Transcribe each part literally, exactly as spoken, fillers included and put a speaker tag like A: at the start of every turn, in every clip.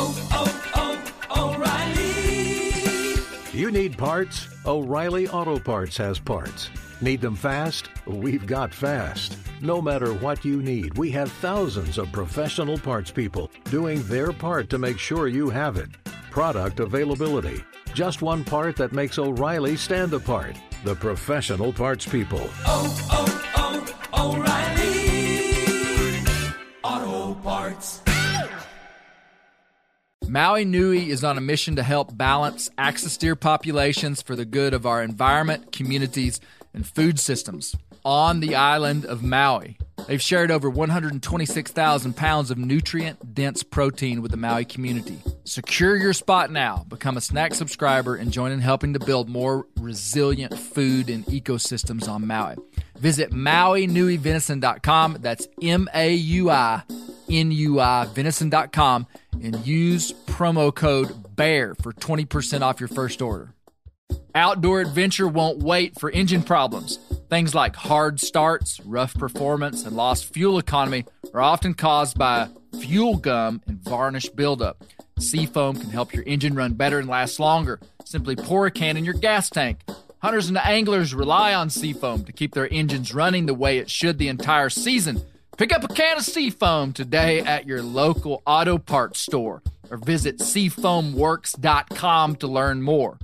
A: oh, oh, O'Reilly.
B: You need parts? O'Reilly Auto Parts has parts. Need them fast? We've got fast. No matter what you need, we have thousands of professional parts people doing their part to make sure you have it. Product availability. Just one part that makes O'Reilly stand apart. The professional parts people.
A: Oh, oh, oh, O'Reilly Auto Parts.
C: Maui Nui is on a mission to help balance axis deer populations for the good of our environment, communities, and food systems on the island of Maui. They've shared over one hundred twenty-six thousand pounds of nutrient-dense protein with the Maui community. Secure your spot now. Become a snack subscriber and join in helping to build more resilient food and ecosystems on Maui. Visit Maui Nui Venison dot com. That's M A U I N U I Venison dot com and use promo code BEAR for twenty percent off your first order. Outdoor adventure won't wait for engine problems. Things like hard starts, rough performance, and lost fuel economy are often caused by fuel gum and varnish buildup. Seafoam can help your engine run better and last longer. Simply pour a can in your gas tank. Hunters and anglers rely on Seafoam to keep their engines running the way it should the entire season. Pick up a can of Seafoam today at your local auto parts store or visit seafoam works dot com to learn more.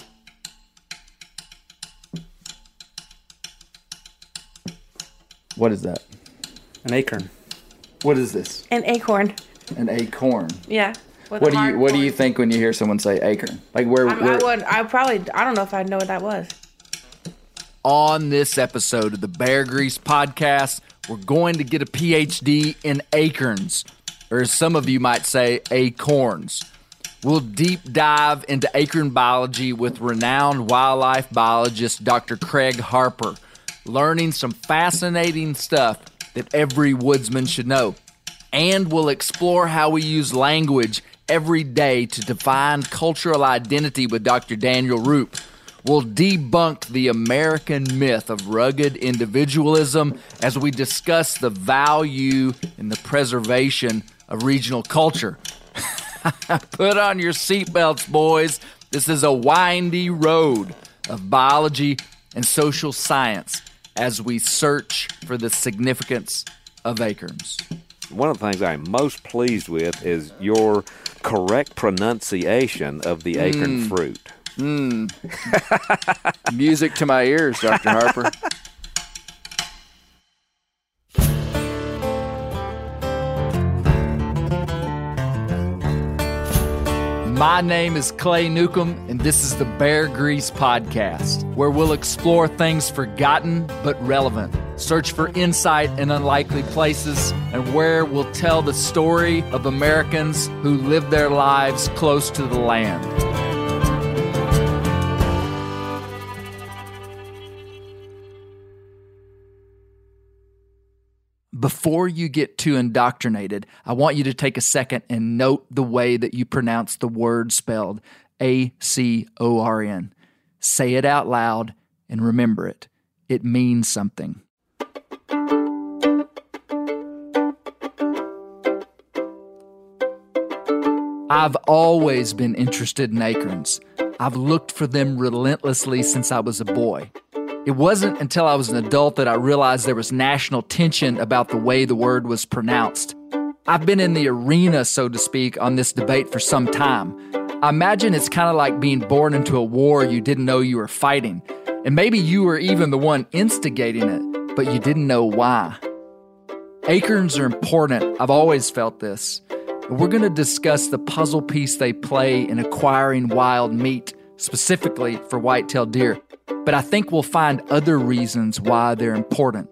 D: What is that?
E: An acorn.
D: What is this?
F: An acorn.
D: An acorn.
F: Yeah.
D: What do you What do you think when you hear someone say acorn? Like where?
F: I,
D: where...
F: I would. I probably. I don't know if I'd know what that was.
C: On this episode of the Bear Grease Podcast, we're going to get a P H D in acorns, or as some of you might say, acorns. We'll deep dive into acorn biology with renowned wildlife biologist Doctor Craig Harper, learning some fascinating stuff that every woodsman should know. And we'll explore how we use language every day to define cultural identity with Doctor Daniel Roop. We'll debunk the American myth of rugged individualism as we discuss the value and the preservation of regional culture. Put on your seatbelts, boys. This is a windy road of biology and social science as we search for the significance of acorns.
G: One of the things I'm most pleased with is your correct pronunciation of the acorn
C: Mm.
G: fruit.
C: Mm. Music to my ears, Doctor Harper. My name is Clay Newcomb, and this is the Bear Grease Podcast, where we'll explore things forgotten but relevant, search for insight in unlikely places, and where we'll tell the story of Americans who live their lives close to the land. Before you get too indoctrinated, I want you to take a second and note the way that you pronounce the word spelled A C O R N. Say it out loud and remember it. It means something. I've always been interested in acorns. I've looked for them relentlessly since I was a boy. It wasn't until I was an adult that I realized there was national tension about the way the word was pronounced. I've been in the arena, so to speak, on this debate for some time. I imagine it's kind of like being born into a war you didn't know you were fighting. And maybe you were even the one instigating it, but you didn't know why. Acorns are important. I've always felt this. We're going to discuss the puzzle piece they play in acquiring wild meat, specifically for white-tailed deer. But I think we'll find other reasons why they're important.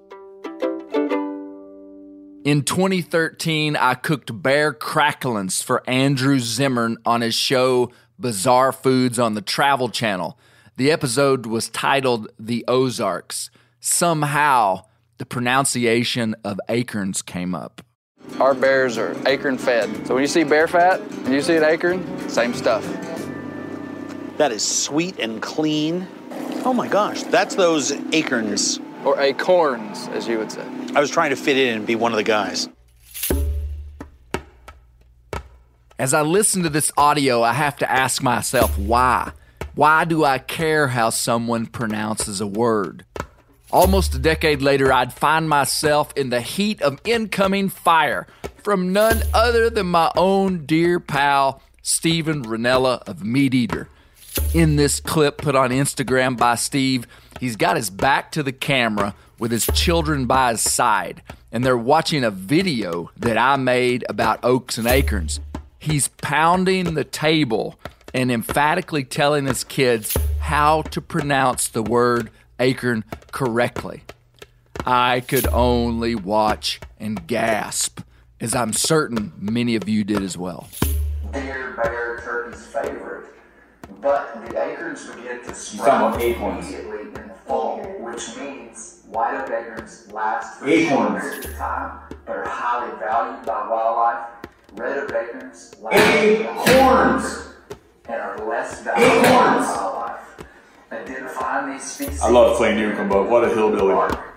C: In twenty thirteen, I cooked bear cracklings for Andrew Zimmern on his show Bizarre Foods on the Travel Channel. The episode was titled The Ozarks. Somehow, the pronunciation of acorns came up. Our bears are acorn fed. So when you see bear fat and you see an acorn, same stuff.
H: That is sweet and clean. Oh my gosh, that's those acorns.
C: Or acorns, as you would say.
H: I was trying to fit in and be one of the guys.
C: As I listen to this audio, I have to ask myself why. Why do I care how someone pronounces a word? Almost a decade later, I'd find myself in the heat of incoming fire from none other than my own dear pal, Steven Rinella of Meat Eater. In this clip put on Instagram by Steve, he's got his back to the camera with his children by his side, and they're watching a video that I made about oaks and acorns. He's pounding the table and emphatically telling his kids how to pronounce the word acorn correctly. I could only watch and gasp, as I'm certain many of you did as well.
E: Deer, bear, turkey's favorite, but the acorns begin to sprout immediately in the fall, which means white oak acorns last for a short period of time, but are highly valued by wildlife. Red oak acorns last acorns and are less valued by wildlife. Identifying these species.
I: I love Clay Newcomb, but what a hillbilly.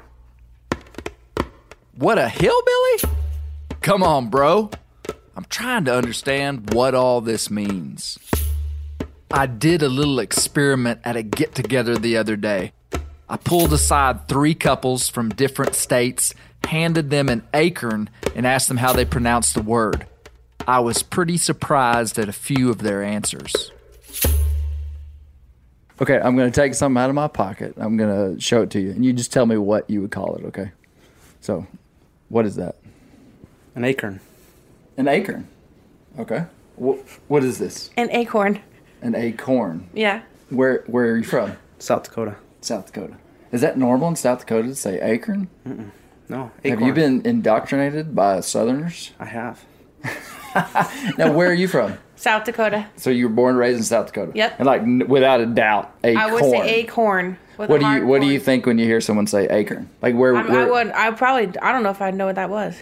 C: What a hillbilly? Come on, bro. I'm trying to understand what all this means. I did a little experiment at a get-together the other day. I pulled aside three couples from different states, handed them an acorn, and asked them how they pronounced the word. I was pretty surprised at a few of their answers.
D: Okay, I'm going to take something out of my pocket. I'm going to show it to you, and you just tell me what you would call it, okay? So, what is that?
J: An acorn.
D: An acorn. Okay. What, what is this?
F: An acorn.
D: An acorn.
F: Yeah.
D: Where Where are you from?
J: South Dakota.
D: South Dakota. Is that normal in South Dakota to say acorn?
J: Mm-mm. No,
D: Have
J: acorn.
D: you been indoctrinated by Southerners?
J: I have.
D: Now, where are you from?
F: South Dakota.
D: So you were born and raised in South Dakota?
F: Yep.
D: And like, n- without a doubt, acorn.
F: I would say acorn. With
D: What
F: a
D: do you
F: hard
D: What do you
F: corn.
D: think when you hear someone say acorn? Like where?
F: I'm,
D: where
F: I would. I probably. I don't know if I'd know what that was.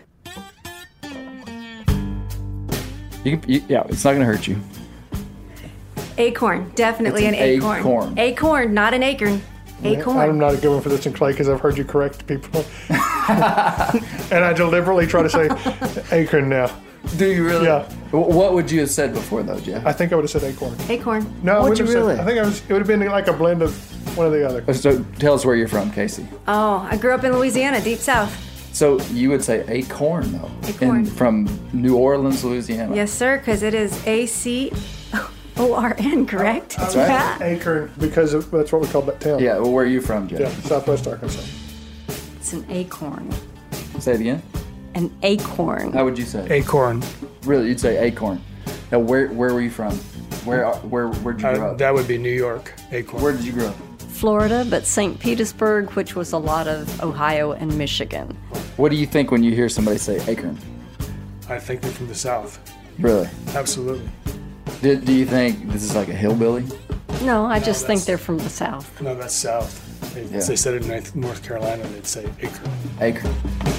D: you, can- you, yeah, it's not going to hurt you.
K: Acorn, definitely
D: It's
K: an,
D: an
K: acorn.
D: acorn.
K: Acorn, not an acorn. Acorn.
L: I'm not a good one for this one, Clay, because I've heard you correct people. And I deliberately try to say acorn now.
D: Do you really?
L: Yeah.
D: Wh- What would you have said before, though, Jeff?
L: I think I would have said acorn.
K: Acorn.
L: No, I
D: Would
L: wouldn't
D: you
L: have
D: really?
L: said. I think I was. It would have been like a blend of one or the other.
D: So tell us where you're from, Casey.
K: Oh, I grew up in Louisiana, deep south.
D: So you would say acorn, though.
K: Acorn.
D: In, from New Orleans, Louisiana.
K: Yes, sir, because it is A C O R N, correct?
D: That's right.
K: Yeah.
L: Acorn, because of, that's what we call that town.
D: Yeah, well, where are you from, Jeff?
L: Yeah, Southwest Arkansas.
K: It's an acorn.
D: Say it again.
K: An acorn.
D: How would you say?
L: Acorn.
D: Really, you'd say acorn. Now, where where were you from? Where where where'd you grow
L: Uh,
D: up?
L: that would be New York. Acorn.
D: Where did you grow up?
M: Florida, but Saint Petersburg, which was a lot of Ohio and Michigan.
D: What do you think when you hear somebody say acorn?
L: I think they're from the South.
D: Really?
L: Absolutely.
D: Do, do you think this is like a hillbilly?
M: No, I just think
L: that's-
M: they're from the South.
L: No, that's South. They,
D: Yeah.
L: they said it in North Carolina, they'd say acorn.
D: Acorn.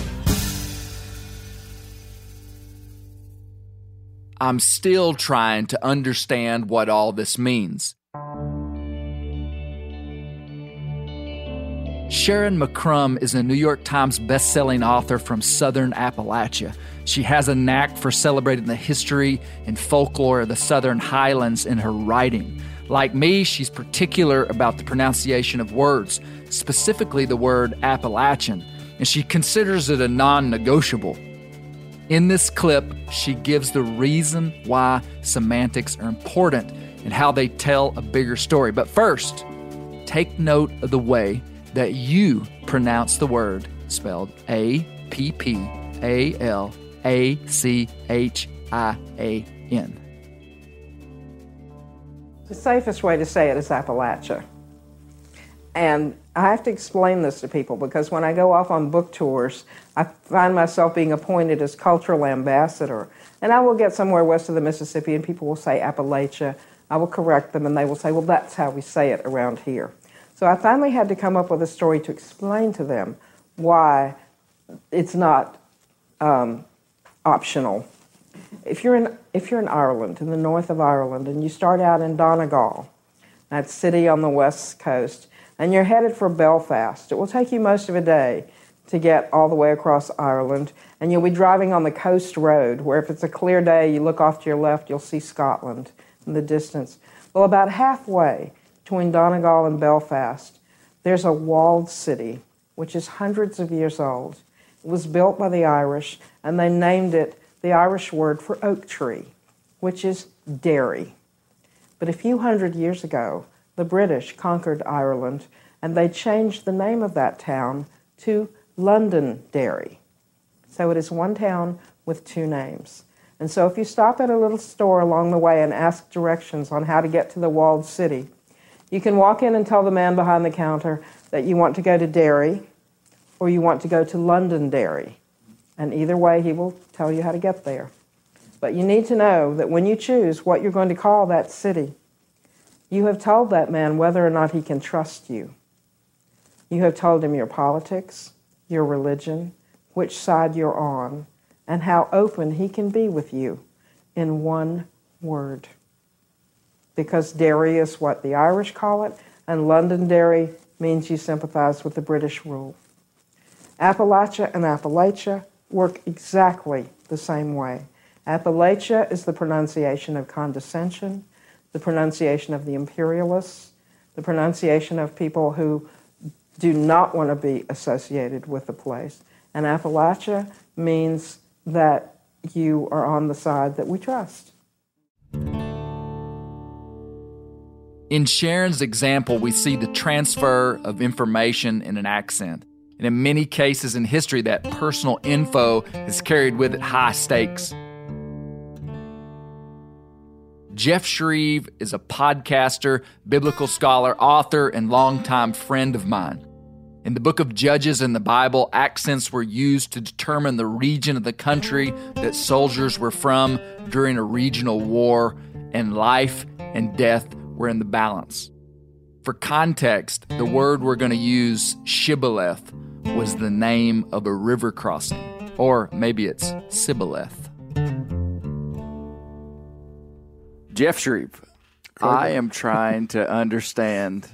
C: I'm still trying to understand what all this means. Sharon McCrum is a New York Times bestselling author from Southern Appalachia. She has a knack for celebrating the history and folklore of the Southern Highlands in her writing. Like me, she's particular about the pronunciation of words, specifically the word Appalachian, and she considers it a non-negotiable. In this clip, she gives the reason why semantics are important and how they tell a bigger story. But first, take note of the way that you pronounce the word spelled A P P A L A C H I A N.
N: The safest way to say it is Appalachia. And I have to explain this to people because when I go off on book tours, I find myself being appointed as cultural ambassador. And I will get somewhere west of the Mississippi and people will say Appalachia. I will correct them and they will say, well, that's how we say it around here. So I finally had to come up with a story to explain to them why it's not um, optional. If you're in if you're in Ireland, in the north of Ireland, and you start out in Donegal, that city on the west coast, and you're headed for Belfast, it will take you most of a day to get all the way across Ireland. And you'll be driving on the coast road, where if it's a clear day, you look off to your left, you'll see Scotland in the distance. Well, about halfway between Donegal and Belfast, there's a walled city, which is hundreds of years old. It was built by the Irish, and they named it the Irish word for oak tree, which is Derry. But a few hundred years ago, the British conquered Ireland, and they changed the name of that town to Londonderry. So it is one town with two names. And so if you stop at a little store along the way and ask directions on how to get to the walled city, you can walk in and tell the man behind the counter that you want to go to Derry or you want to go to Londonderry. And either way, he will tell you how to get there. But you need to know that when you choose what you're going to call that city, you have told that man whether or not he can trust you. You have told him your politics, your religion, which side you're on, and how open he can be with you in one word. Because Derry is what the Irish call it, and Londonderry means you sympathize with the British rule. Appalachia and Appalachia work exactly the same way. Appalachia is the pronunciation of condescension, the pronunciation of the imperialists, the pronunciation of people who do not want to be associated with the place. And Appalachia means that you are on the side that we trust.
C: In Sharon's example, we see the transfer of information in an accent. And in many cases in history, that personal info has carried with it high stakes. Jeff Shreve is a podcaster, biblical scholar, author, and longtime friend of mine. In the book of Judges in the Bible, accents were used to determine the region of the country that soldiers were from during a regional war, and life and death were in the balance. For context, the word we're going to use, Shibboleth, was the name of a river crossing, or maybe it's Sibboleth. Jeff Shreve, I am trying to understand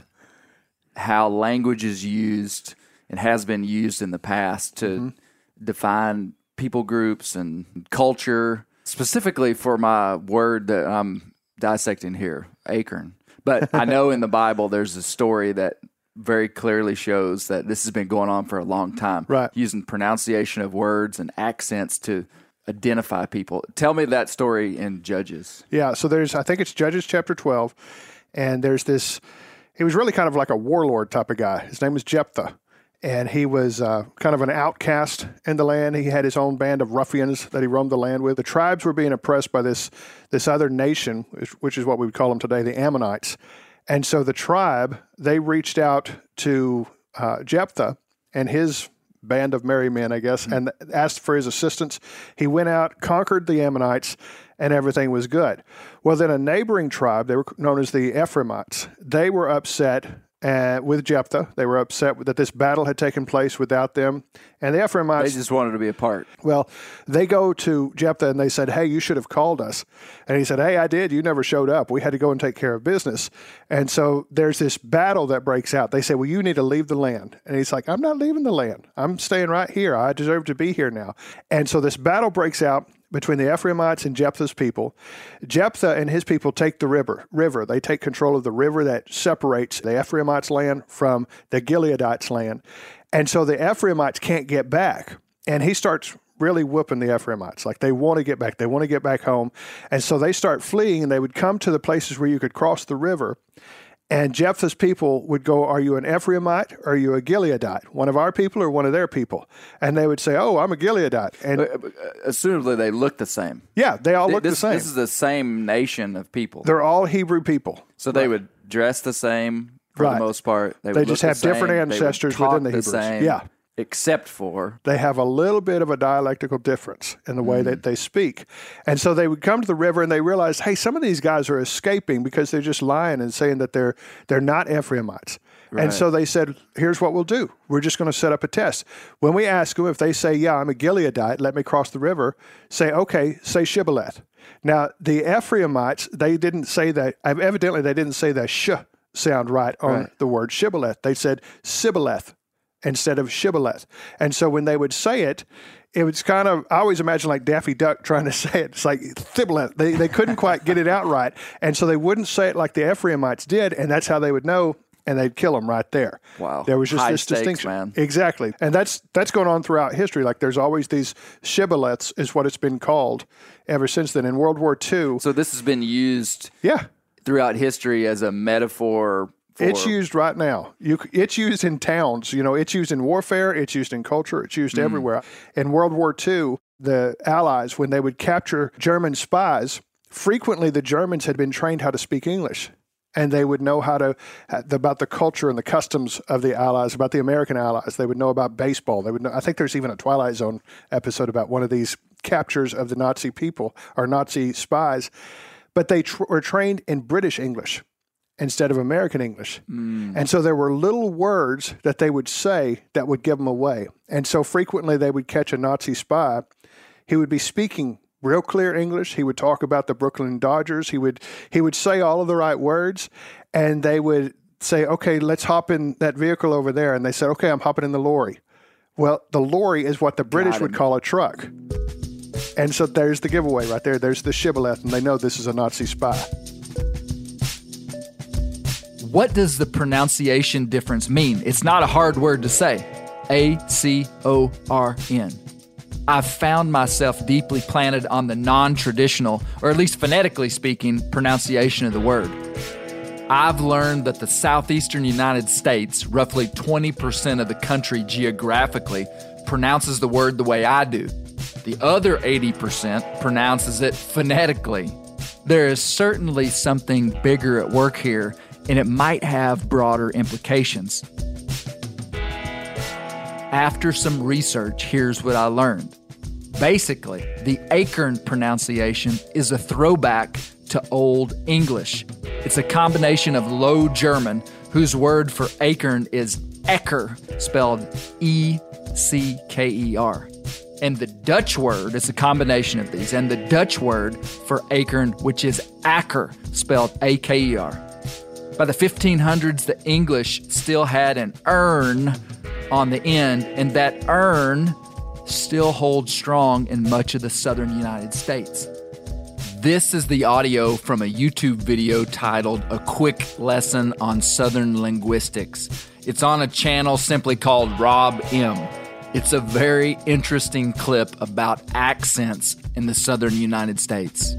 C: how language is used and has been used in the past to mm-hmm. define people groups and culture, specifically for my word that I'm dissecting here, acorn. But I know in the Bible there's a story that very clearly shows that this has been going on for a long time,
L: right?
C: Using pronunciation of words and accents to identify people. Tell me that story in Judges.
L: Yeah, so there's, I think it's Judges chapter twelve, and there's this, he was really kind of like a warlord type of guy. His name was Jephthah, and he was uh, kind of an outcast in the land. He had his own band of ruffians that he roamed the land with. The tribes were being oppressed by this, this other nation, which is what we would call them today, the Ammonites. And so the tribe, they reached out to uh, Jephthah and his band of merry men, I guess, and asked for his assistance. He went out, conquered the Ammonites, and everything was good. Well, then a neighboring tribe, they were known as the Ephraimites, they were upset uh, with Jephthah. They were upset that this battle had taken place without them. And the Ephraimites...
C: They just wanted to be a part.
L: Well, they go to Jephthah and they said, hey, you should have called us. And he said, hey, I did. You never showed up. We had to go and take care of business. And so there's this battle that breaks out. They say, well, you need to leave the land. And he's like, I'm not leaving the land. I'm staying right here. I deserve to be here now. And so this battle breaks out between the Ephraimites and Jephthah's people. Jephthah and his people take the river. River. They take control of the river that separates the Ephraimites' land from the Gileadites' land. And so the Ephraimites can't get back. And he starts really whooping the Ephraimites. Like, they want to get back. They want to get back home. And so they start fleeing, and they would come to the places where you could cross the river. And Jephthah's people would go, are you an Ephraimite or are you a Gileadite? One of our people or one of their people? And they would say, oh, I'm a Gileadite. And
C: assumably they look the same.
L: Yeah, they all look
C: this,
L: the same.
C: This is the same nation of people.
L: They're all Hebrew people.
C: So they right. would dress the same for
L: right.
C: the most part.
L: They, they just have
C: the
L: different
C: same.
L: ancestors within the Hebrews.
C: The same,
L: yeah.
C: Except for...
L: They have a little bit of a dialectical difference in the way mm. that they speak. And so they would come to the river and they realized, hey, some of these guys are escaping because they're just lying and saying that they're they're not Ephraimites. Right. And so they said, here's what we'll do. We're just going to set up a test. When we ask them, if they say, yeah, I'm a Gileadite, let me cross the river, say, okay, say Shibboleth. Now, the Ephraimites, they didn't say that, evidently they didn't say that sh sound right on right. the word Shibboleth. They said Sibboleth. instead of shibboleth. And so when they would say it, it was kind of, I always imagine like Daffy Duck trying to say it. It's like thibboleth. They, they couldn't quite get it out right. And so they wouldn't say it like the Ephraimites did, and that's how they would know, and they'd kill them right there.
D: Wow.
L: There was just
D: High
L: this
D: stakes,
L: distinction.
D: man.
L: Exactly. And that's that's going on throughout history. Like there's always these shibboleths is what it's been called ever since then. In World War Two.
D: So this has been used
L: yeah.
D: throughout history as a metaphor. For...
L: It's used right now. You, it's used in towns. You know, it's used in warfare. It's used in culture. It's used
D: Mm.
L: everywhere. In World War Two, the Allies, when they would capture German spies, frequently the Germans had been trained how to speak English. And they would know how to, about the culture and the customs of the Allies, about the American Allies. They would know about baseball. They would know, I think there's even a Twilight Zone episode about one of these captures of the Nazi people or Nazi spies. But they tr- were trained in British English instead of American English.
D: Mm.
L: And so there were little words that they would say that would give them away. And so frequently they would catch a Nazi spy. He would be speaking real clear English. He would talk about the Brooklyn Dodgers. He would he would say all of the right words, and they would say, okay, let's hop in that vehicle over there. And they said, okay, I'm hopping in the lorry. Well, the lorry is what the British would call a truck. And so there's the giveaway right there. There's the shibboleth, and they know this is a Nazi spy.
C: What does the pronunciation difference mean? It's not a hard word to say. A C O R N. I've found myself deeply planted on the non-traditional, or at least phonetically speaking, pronunciation of the word. I've learned that the southeastern United States, roughly twenty percent of the country geographically, pronounces the word the way I do. The other eighty percent pronounces it phonetically. There is certainly something bigger at work here, and it might have broader implications. After some research, here's what I learned. Basically, the Acorn pronunciation is a throwback to Old English. It's a combination of Low German, whose word for acorn is Ecker, spelled E C K E R. And the Dutch word is a combination of these, and the Dutch word for acorn, which is Acker, spelled A K E R. By the fifteen hundreds, the English still had an urn on the end, and that urn still holds strong in much of the southern United States. This is the audio from a YouTube video titled A Quick Lesson on Southern Linguistics. It's on a channel simply called Rob M. It's a very interesting clip about accents in the southern United States.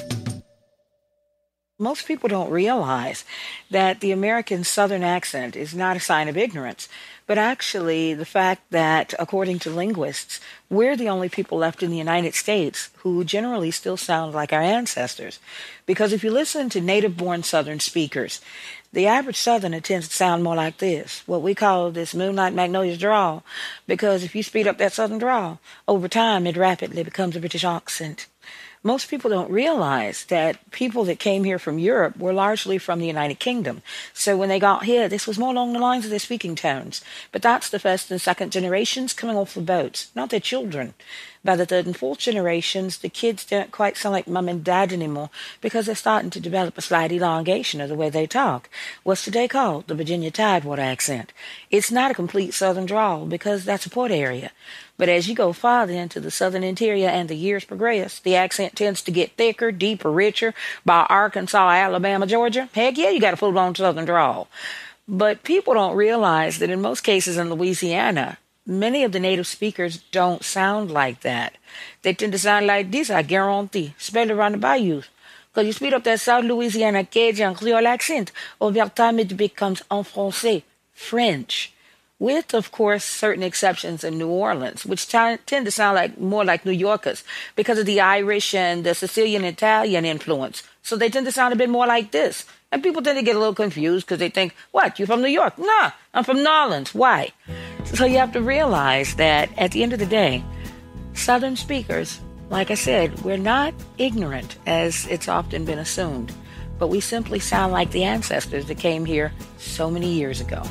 O: Most people don't realize that the American Southern accent is not a sign of ignorance, but actually the fact that, according to linguists, we're the only people left in the United States who generally still sound like our ancestors. Because if you listen to native-born Southern speakers, the average Southerner tends to sound more like this, what we call this Moonlight Magnolia's drawl, because if you speed up that Southern drawl, over time it rapidly becomes a British accent. Most people don't realize that people that came here from Europe were largely from the United Kingdom. So when they got here, this was more along the lines of their speaking tones. But that's the first and second generations coming off the boats, not their children. By the third and fourth generations, the kids don't quite sound like mum and dad anymore because they're starting to develop a slight elongation of the way they talk. What's today called the Virginia Tidewater accent. It's not a complete southern drawl because that's a port area. But as you go farther into the southern interior and the years progress, the accent tends to get thicker, deeper, richer. By Arkansas, Alabama, Georgia, heck yeah, you got a full-blown southern drawl. But people don't realize that in most cases in Louisiana, many of the native speakers don't sound like that. They tend to sound like this, I guarantee, especially around the bayous. Because you speed up that South Louisiana Cajun Creole accent, over time it becomes en français, French. With, of course, certain exceptions in New Orleans, which t- tend to sound like more like New Yorkers because of the Irish and the Sicilian Italian influence. So they tend to sound a bit more like this. And people tend to get a little confused because they think, what, you from New York? Nah, I'm from New Orleans. Why? So you have to realize that at the end of the day, Southern speakers, like I said, we're not ignorant as it's often been assumed, but we simply sound like the ancestors that came here so many years ago.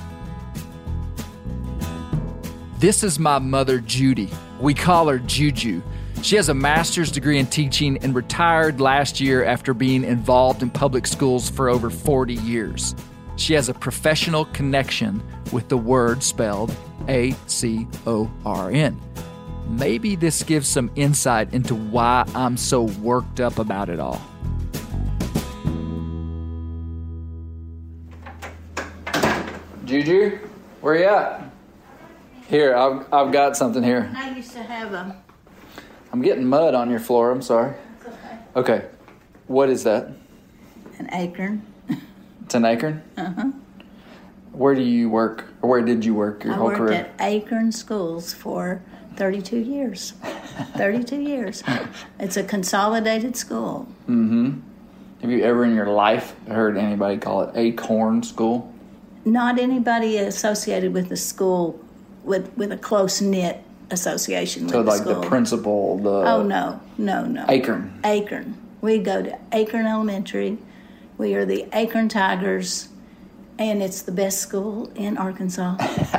C: This is my mother, Judy. We call her Juju. She has a master's degree in teaching and retired last year after being involved in public schools for over forty years. She has a professional connection with the word spelled A C O R N. Maybe this gives some insight into why I'm so worked up about it all. Juju, where you at? Here, I've, I've got something here.
P: I used to have a...
C: I'm getting mud on your floor. I'm sorry.
P: It's okay.
C: Okay. What is that?
P: An acorn.
C: It's an acorn?
P: Uh-huh.
C: Where do you work? Or where did you work your
P: I
C: whole
P: worked
C: career?
P: at Acorn Schools for thirty-two years. thirty-two years. It's a consolidated school.
C: Mm-hmm. Have you ever in your life heard anybody call it Acorn School?
P: Not anybody associated with the school with, with a close-knit association with
C: So
P: the
C: like
P: school.
C: the principal, the...
P: Oh, no. No, no.
C: Acorn.
P: Acorn. We go to Acorn Elementary. We are the Acorn Tigers, and it's the best school in Arkansas.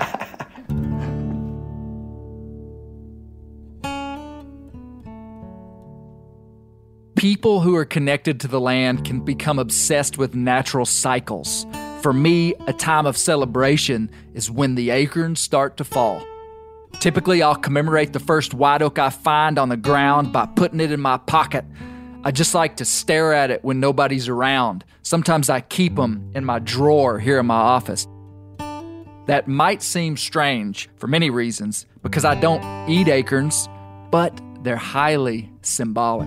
C: People who are connected to the land can become obsessed with natural cycles. For me, a time of celebration is when the acorns start to fall. Typically, I'll commemorate the first white oak I find on the ground by putting it in my pocket. I just like to stare at it when nobody's around. Sometimes I keep them in my drawer here in my office. That might seem strange for many reasons, because I don't eat acorns, but they're highly symbolic.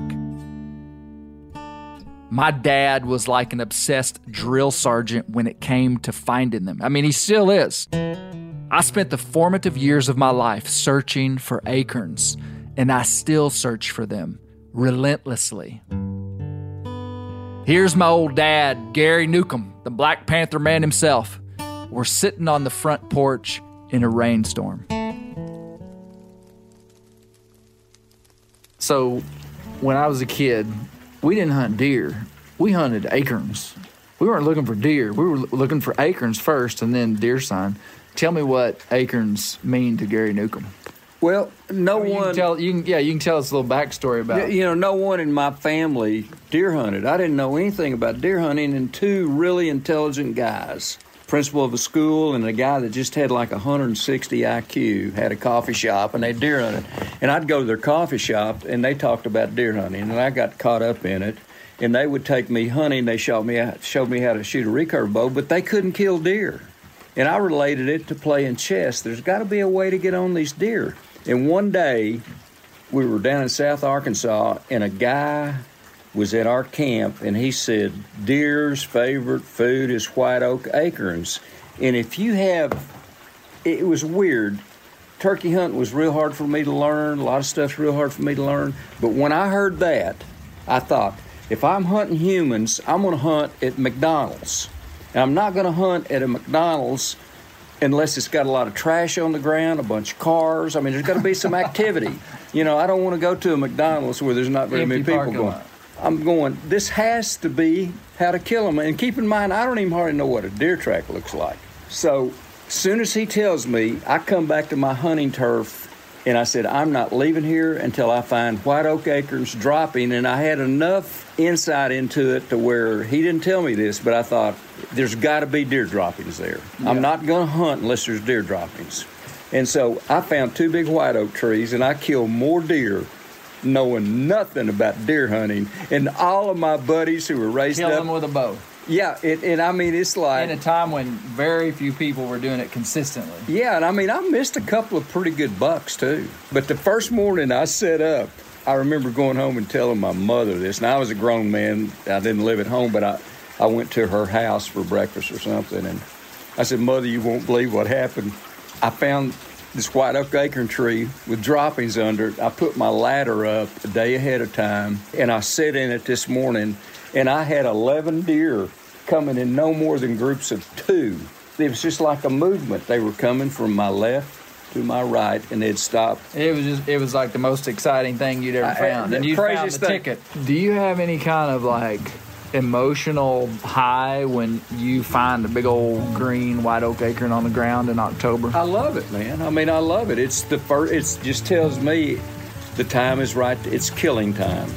C: My dad was like an obsessed drill sergeant when it came to finding them. I mean, he still is. I spent the formative years of my life searching for acorns, and I still search for them relentlessly. Here's my old dad, Gary Newcomb, the Black Panther man himself. We're sitting on the front porch in a rainstorm. So, when I was a kid, we didn't hunt deer. We hunted acorns. We weren't looking for deer. We were looking for acorns first and then deer sign. Tell me what acorns mean to Gary Newcomb.
Q: Well, no
C: you
Q: one...
C: Can tell, you can, yeah, you can tell us a little backstory about it.
Q: You know, no one in my family deer hunted. I didn't know anything about deer hunting, and two really intelligent guys, principal of a school and a guy that just had like one hundred sixty I Q, had a coffee shop, and they deer hunted. And I'd go to their coffee shop, and they talked about deer hunting, and I got caught up in it. And they would take me hunting. They showed me, showed me how to shoot a recurve bow, but they couldn't kill deer. And I related it to playing chess. There's got to be a way to get on these deer. And one day, we were down in South Arkansas, and a guy was at our camp, and he said, deer's favorite food is white oak acorns. And if you have, it was weird. Turkey hunting was real hard for me to learn. A lot of stuff's real hard for me to learn. But when I heard that, I thought, if I'm hunting humans, I'm going to hunt at McDonald's. And I'm not going to hunt at a McDonald's unless it's got a lot of trash on the ground, a bunch of cars. I mean, there's got to be some activity. You know, I don't want to go to a McDonald's where there's not very
C: Empty
Q: many people
C: parking
Q: going.
C: lot.
Q: I'm going, this has to be how to kill them. And keep in mind, I don't even hardly know what a deer track looks like. So as soon as he tells me, I come back to my hunting turf, and I said, I'm not leaving here until I find white oak acorns dropping. And I had enough insight into it to where he didn't tell me this, but I thought, there's got to be deer droppings there. Yeah. I'm not going to hunt unless there's deer droppings. And so I found two big white oak trees, and I killed more deer knowing nothing about deer hunting. And all of my buddies who were raised
C: Kill
Q: up...
C: them with a bow.
Q: Yeah, it, and I mean, it's like...
C: In a time when very few people were doing it consistently.
Q: Yeah, and I mean, I missed a couple of pretty good bucks, too. But the first morning I set up, I remember going home and telling my mother this. And I was a grown man. I didn't live at home, but I, I went to her house for breakfast or something. And I said, Mother, you won't believe what happened. I found this white oak acorn tree with droppings under it. I put my ladder up a day ahead of time, and I sat in it this morning, and I had eleven deer coming in no more than groups of two. It was just like a movement. They were coming from my left to my right, and they'd stop.
C: It was just, it was like the most exciting thing you'd ever found.
Q: I,
C: and you found the
Q: thing.
C: ticket. Do you have any kind of like emotional high when you find a big old green white oak acorn on the ground in October?
Q: I love it, man. I mean, I love it. It's the first, it just tells me the time is right. It's killing time.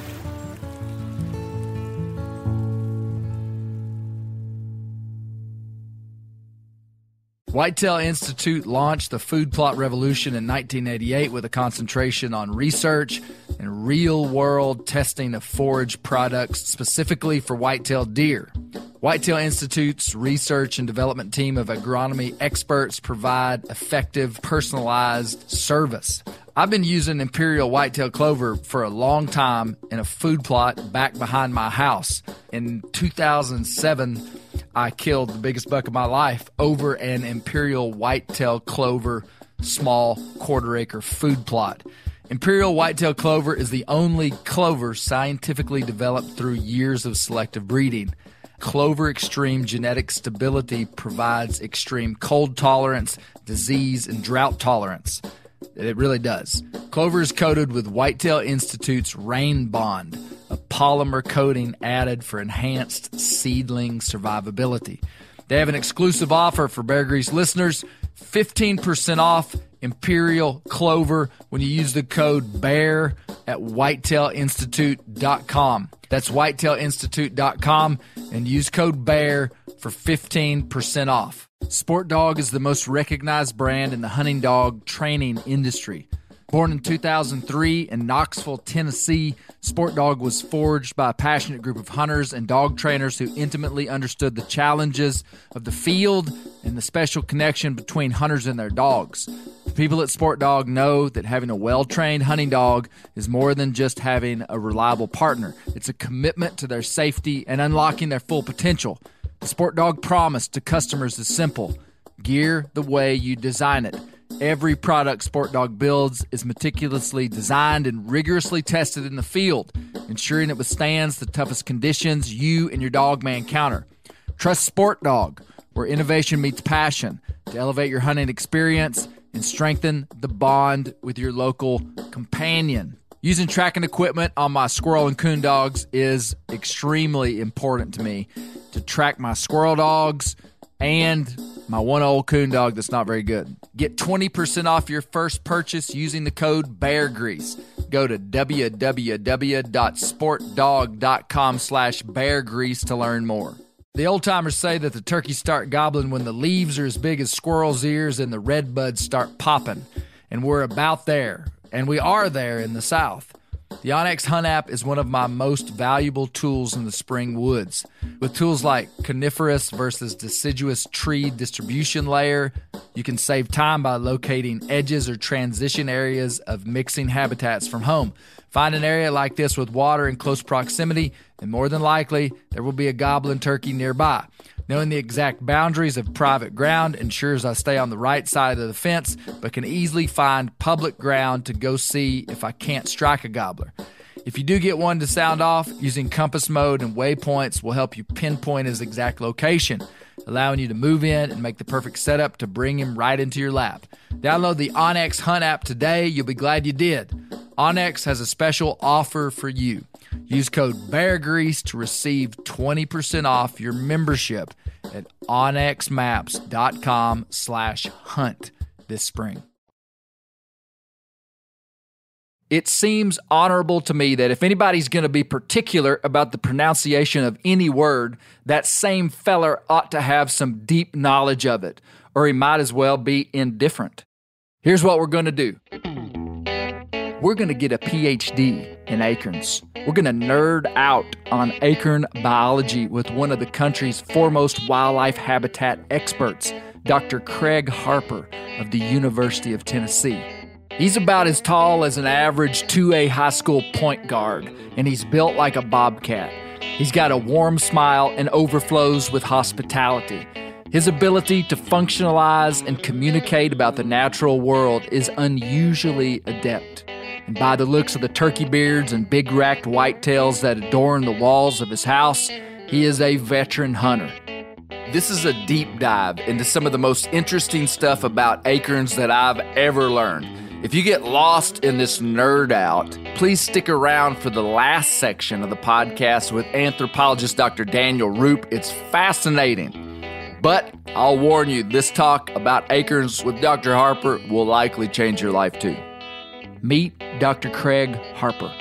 C: Whitetail Institute launched the food plot revolution in nineteen eighty-eight with a concentration on research and real-world testing of forage products specifically for whitetail deer. Whitetail Institute's research and development team of agronomy experts provide effective, personalized service. I've been using Imperial Whitetail Clover for a long time in a food plot back behind my house. In two thousand seven, I killed the biggest buck of my life over an Imperial Whitetail Clover small quarter-acre food plot. Imperial Whitetail Clover is the only clover scientifically developed through years of selective breeding. Clover Extreme genetic stability provides extreme cold tolerance, disease, and drought tolerance. It really does. Clover is coated with Whitetail Institute's Rain Bond, a polymer coating added for enhanced seedling survivability. They have an exclusive offer for Bear Grease listeners, fifteen percent off Imperial Clover when you use the code BEAR at whitetail institute dot com. That's whitetail institute dot com and use code BEAR for fifteen percent off. Sport Dog is the most recognized brand in the hunting dog training industry. Born in two thousand three in Knoxville, Tennessee, Sport Dog was forged by a passionate group of hunters and dog trainers who intimately understood the challenges of the field and the special connection between hunters and their dogs. The people at Sport Dog know that having a well-trained hunting dog is more than just having a reliable partner. It's a commitment to their safety and unlocking their full potential. The Sport Dog promise to customers is simple: gear the way you design it. Every product Sport Dog builds is meticulously designed and rigorously tested in the field, ensuring it withstands the toughest conditions you and your dog may encounter. Trust Sport Dog, where innovation meets passion, to elevate your hunting experience and strengthen the bond with your local companion. Using tracking equipment on my squirrel and coon dogs is extremely important to me to track my squirrel dogs and my one old coon dog that's not very good. Get twenty percent off your first purchase using the code BEARGREASE. Go to w w w dot sport dog dot com slash bear grease to learn more. The old-timers say that the turkeys start gobbling when the leaves are as big as squirrels' ears and the red buds start popping. And we're about there. And we are there in the South. The onX Hunt app is one of my most valuable tools in the spring woods. With tools like coniferous versus deciduous tree distribution layer, you can save time by locating edges or transition areas of mixing habitats from home. Find an area like this with water in close proximity, and more than likely, there will be a gobbling turkey nearby. Knowing the exact boundaries of private ground ensures I stay on the right side of the fence, but can easily find public ground to go see if I can't strike a gobbler. If you do get one to sound off, using compass mode and waypoints will help you pinpoint his exact location, allowing you to move in and make the perfect setup to bring him right into your lap. Download the onX Hunt app today. You'll be glad you did. onX has a special offer for you. Use code BEARGREASE to receive twenty percent off your membership at onx maps dot com slash hunt this spring. It seems honorable to me that if anybody's going to be particular about the pronunciation of any word, that same feller ought to have some deep knowledge of it, or he might as well be indifferent. Here's what we're going to do. We're going to get a P H D in acorns. We're going to nerd out on acorn biology with one of the country's foremost wildlife habitat experts, Doctor Craig Harper of the University of Tennessee. He's about as tall as an average two A high school point guard, and he's built like a bobcat. He's got a warm smile and overflows with hospitality. His ability to functionalize and communicate about the natural world is unusually adept. And by the looks of the turkey beards and big racked whitetails that adorn the walls of his house, he is a veteran hunter. This is a deep dive into some of the most interesting stuff about acorns that I've ever learned. If you get lost in this nerd out, please stick around for the last section of the podcast with anthropologist Doctor Daniel Roop. It's fascinating. But I'll warn you, this talk about acorns with Doctor Harper will likely change your life too. Meet Doctor Craig Harper.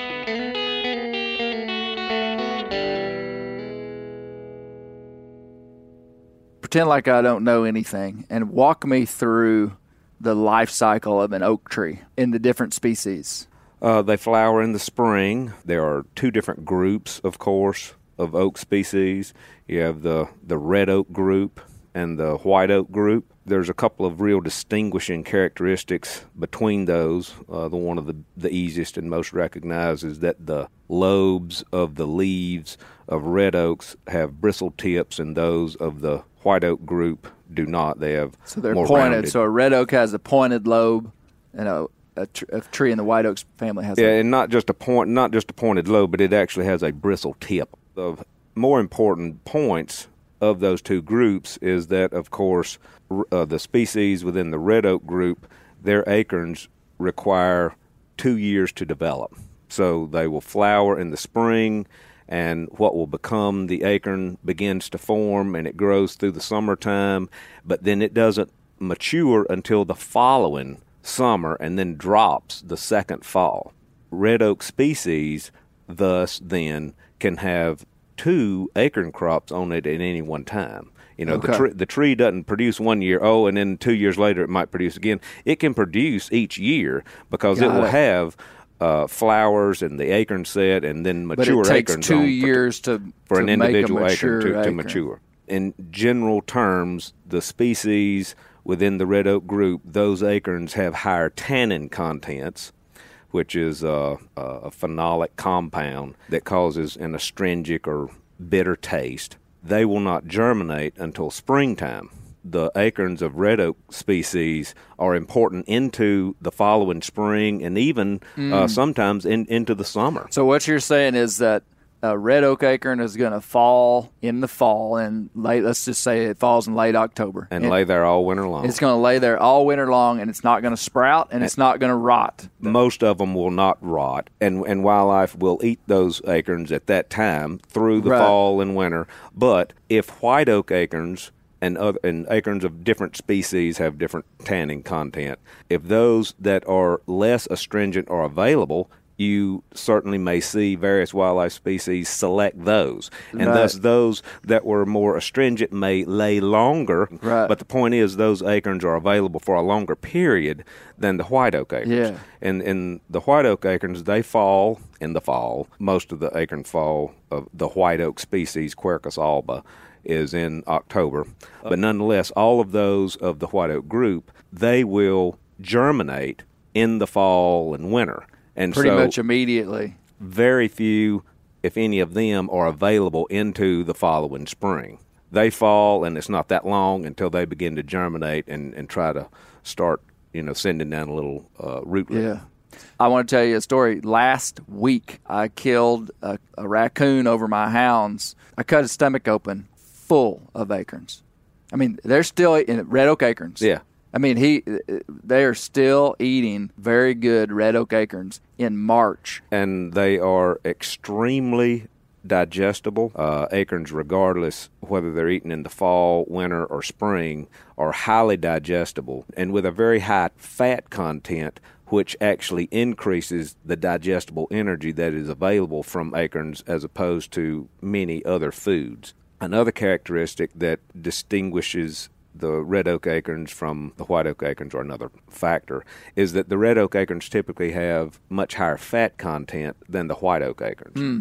D: pretend like I don't know anything and walk me through the life cycle of an oak tree in the different species.
G: Uh, they flower in the spring. There are two different groups, of course, of oak species. You have the, the red oak group and the white oak group. There's a couple of real distinguishing characteristics between those. Uh, the one of the, the easiest and most recognized is that the lobes of the leaves of red oaks have bristle tips, and those of the white oak group do not. They have
D: so they're
G: more
D: pointed.
G: rounded.
D: So a red oak has a pointed lobe, and a, a, tr- a tree in the white oak family has.
G: Yeah,
D: a,
G: and not just a point, not just a pointed lobe, but it actually has a bristle tip. The more important points of those two groups is that, of course, uh, the species within the red oak group, their acorns require two years to develop. So they will flower in the spring, and what will become the acorn begins to form, and it grows through the summertime, but then it doesn't mature until the following summer and then drops the second fall. Red oak species, thus, then, can have two acorn crops on it at any one time. You know,
D: Okay.
G: the, tree the tree doesn't produce one year, oh, and then two years later it might produce again. It can produce each year because
D: Got
G: it will
D: it.
G: have uh, flowers and the acorn set and then
D: but
G: mature
D: it takes
G: acorns
D: two
G: on for-
D: years to
G: for
D: to
G: an
D: make a
G: individual
D: mature
G: acorn to, to
D: acorn.
G: mature. In general terms, the species within the red oak group, those acorns have higher tannin contents, which is uh, a phenolic compound that causes an astringent or bitter taste. They will not germinate until springtime. The acorns of red oak species are important into the following spring and even uh,
D: Mm.
G: sometimes in, into the summer.
D: So what you're saying is that a red oak acorn is going to fall in the fall, and late. Let's just say it falls in late October,
G: And lay there all winter long.
D: It's going to lay there all winter long, and it's not going to sprout, and it's not going to rot.
G: Most of them will not rot, and and wildlife will eat those acorns at that time through the
D: Right.
G: fall and winter. But if white oak acorns and other and acorns of different species have different tannin content, if those that are less astringent are available, you certainly may see various wildlife species select those. And
D: Right.
G: thus those that were more astringent may lay longer.
D: Right.
G: But the point is those acorns are available for a longer period than the white oak acorns.
D: Yeah.
G: And in the white oak acorns, they fall in the fall. Most of the acorn fall of the white oak species, Quercus alba, is in October. But nonetheless, all of those of the white oak group, they will germinate in the fall and winter. And
D: Pretty
G: so
D: much immediately.
G: very few, if any of them, are available into the following spring. They fall, and it's not that long until they begin to germinate and, and try to start, you know, sending down a little uh, root.
D: Yeah. I want to tell you a story. Last week, I killed a, a raccoon over my hounds. I cut his stomach open, full of acorns. I mean, they're still in red oak acorns.
G: Yeah.
D: I mean, he they are still eating very good red oak acorns in March.
G: And they are extremely digestible. Uh, acorns, regardless whether they're eaten in the fall, winter, or spring, are highly digestible and with a very high fat content, which actually increases the digestible energy that is available from acorns as opposed to many other foods. Another characteristic that distinguishes the red oak acorns from the white oak acorns, or another factor, is that the red oak acorns typically have much higher fat content than the white oak acorns.
D: Mm.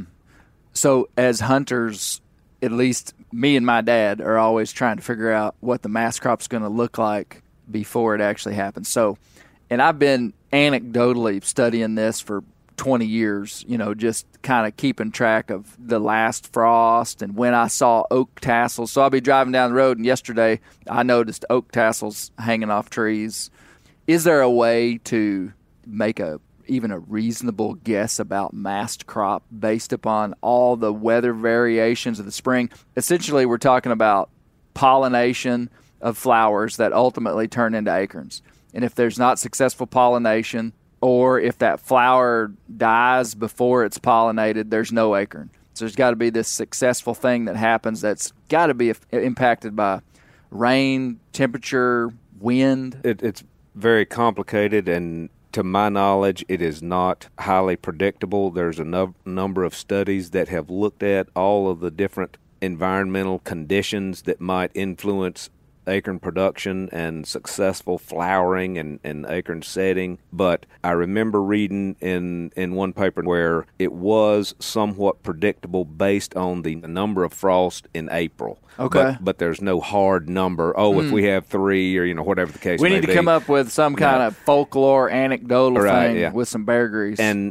D: So as hunters, at least me and my dad are always trying to figure out what the mass crop's going to look like before it actually happens. So, and I've been anecdotally studying this for twenty years, you know, just kind of keeping track of the last frost and when I saw oak tassels. So I'll be driving down the road, and yesterday I noticed oak tassels hanging off trees. Is there a way to make a even a reasonable guess about mast crop based upon all the weather variations of the spring? Essentially, we're talking about pollination of flowers that ultimately turn into acorns. And if there's not successful pollination, or if that flower dies before it's pollinated, there's no acorn. So there's got to be this successful thing that happens that's got to be impacted by rain, temperature, wind.
G: It, it's very complicated, and to my knowledge, it is not highly predictable. There's a no- number of studies that have looked at all of the different environmental conditions that might influence acorn production and successful flowering and, and acorn setting. But I remember reading in, in one paper where it was somewhat predictable based on the number of frost in April.
D: Okay.
G: But, but there's no hard number. Oh,
D: Mm.
G: if we have three or, you know, whatever the case
D: We
G: may
D: need to
G: be.
D: come up with some kind
G: Yeah.
D: of folklore, anecdotal
G: Right,
D: thing
G: yeah.
D: with some bear grease.
G: And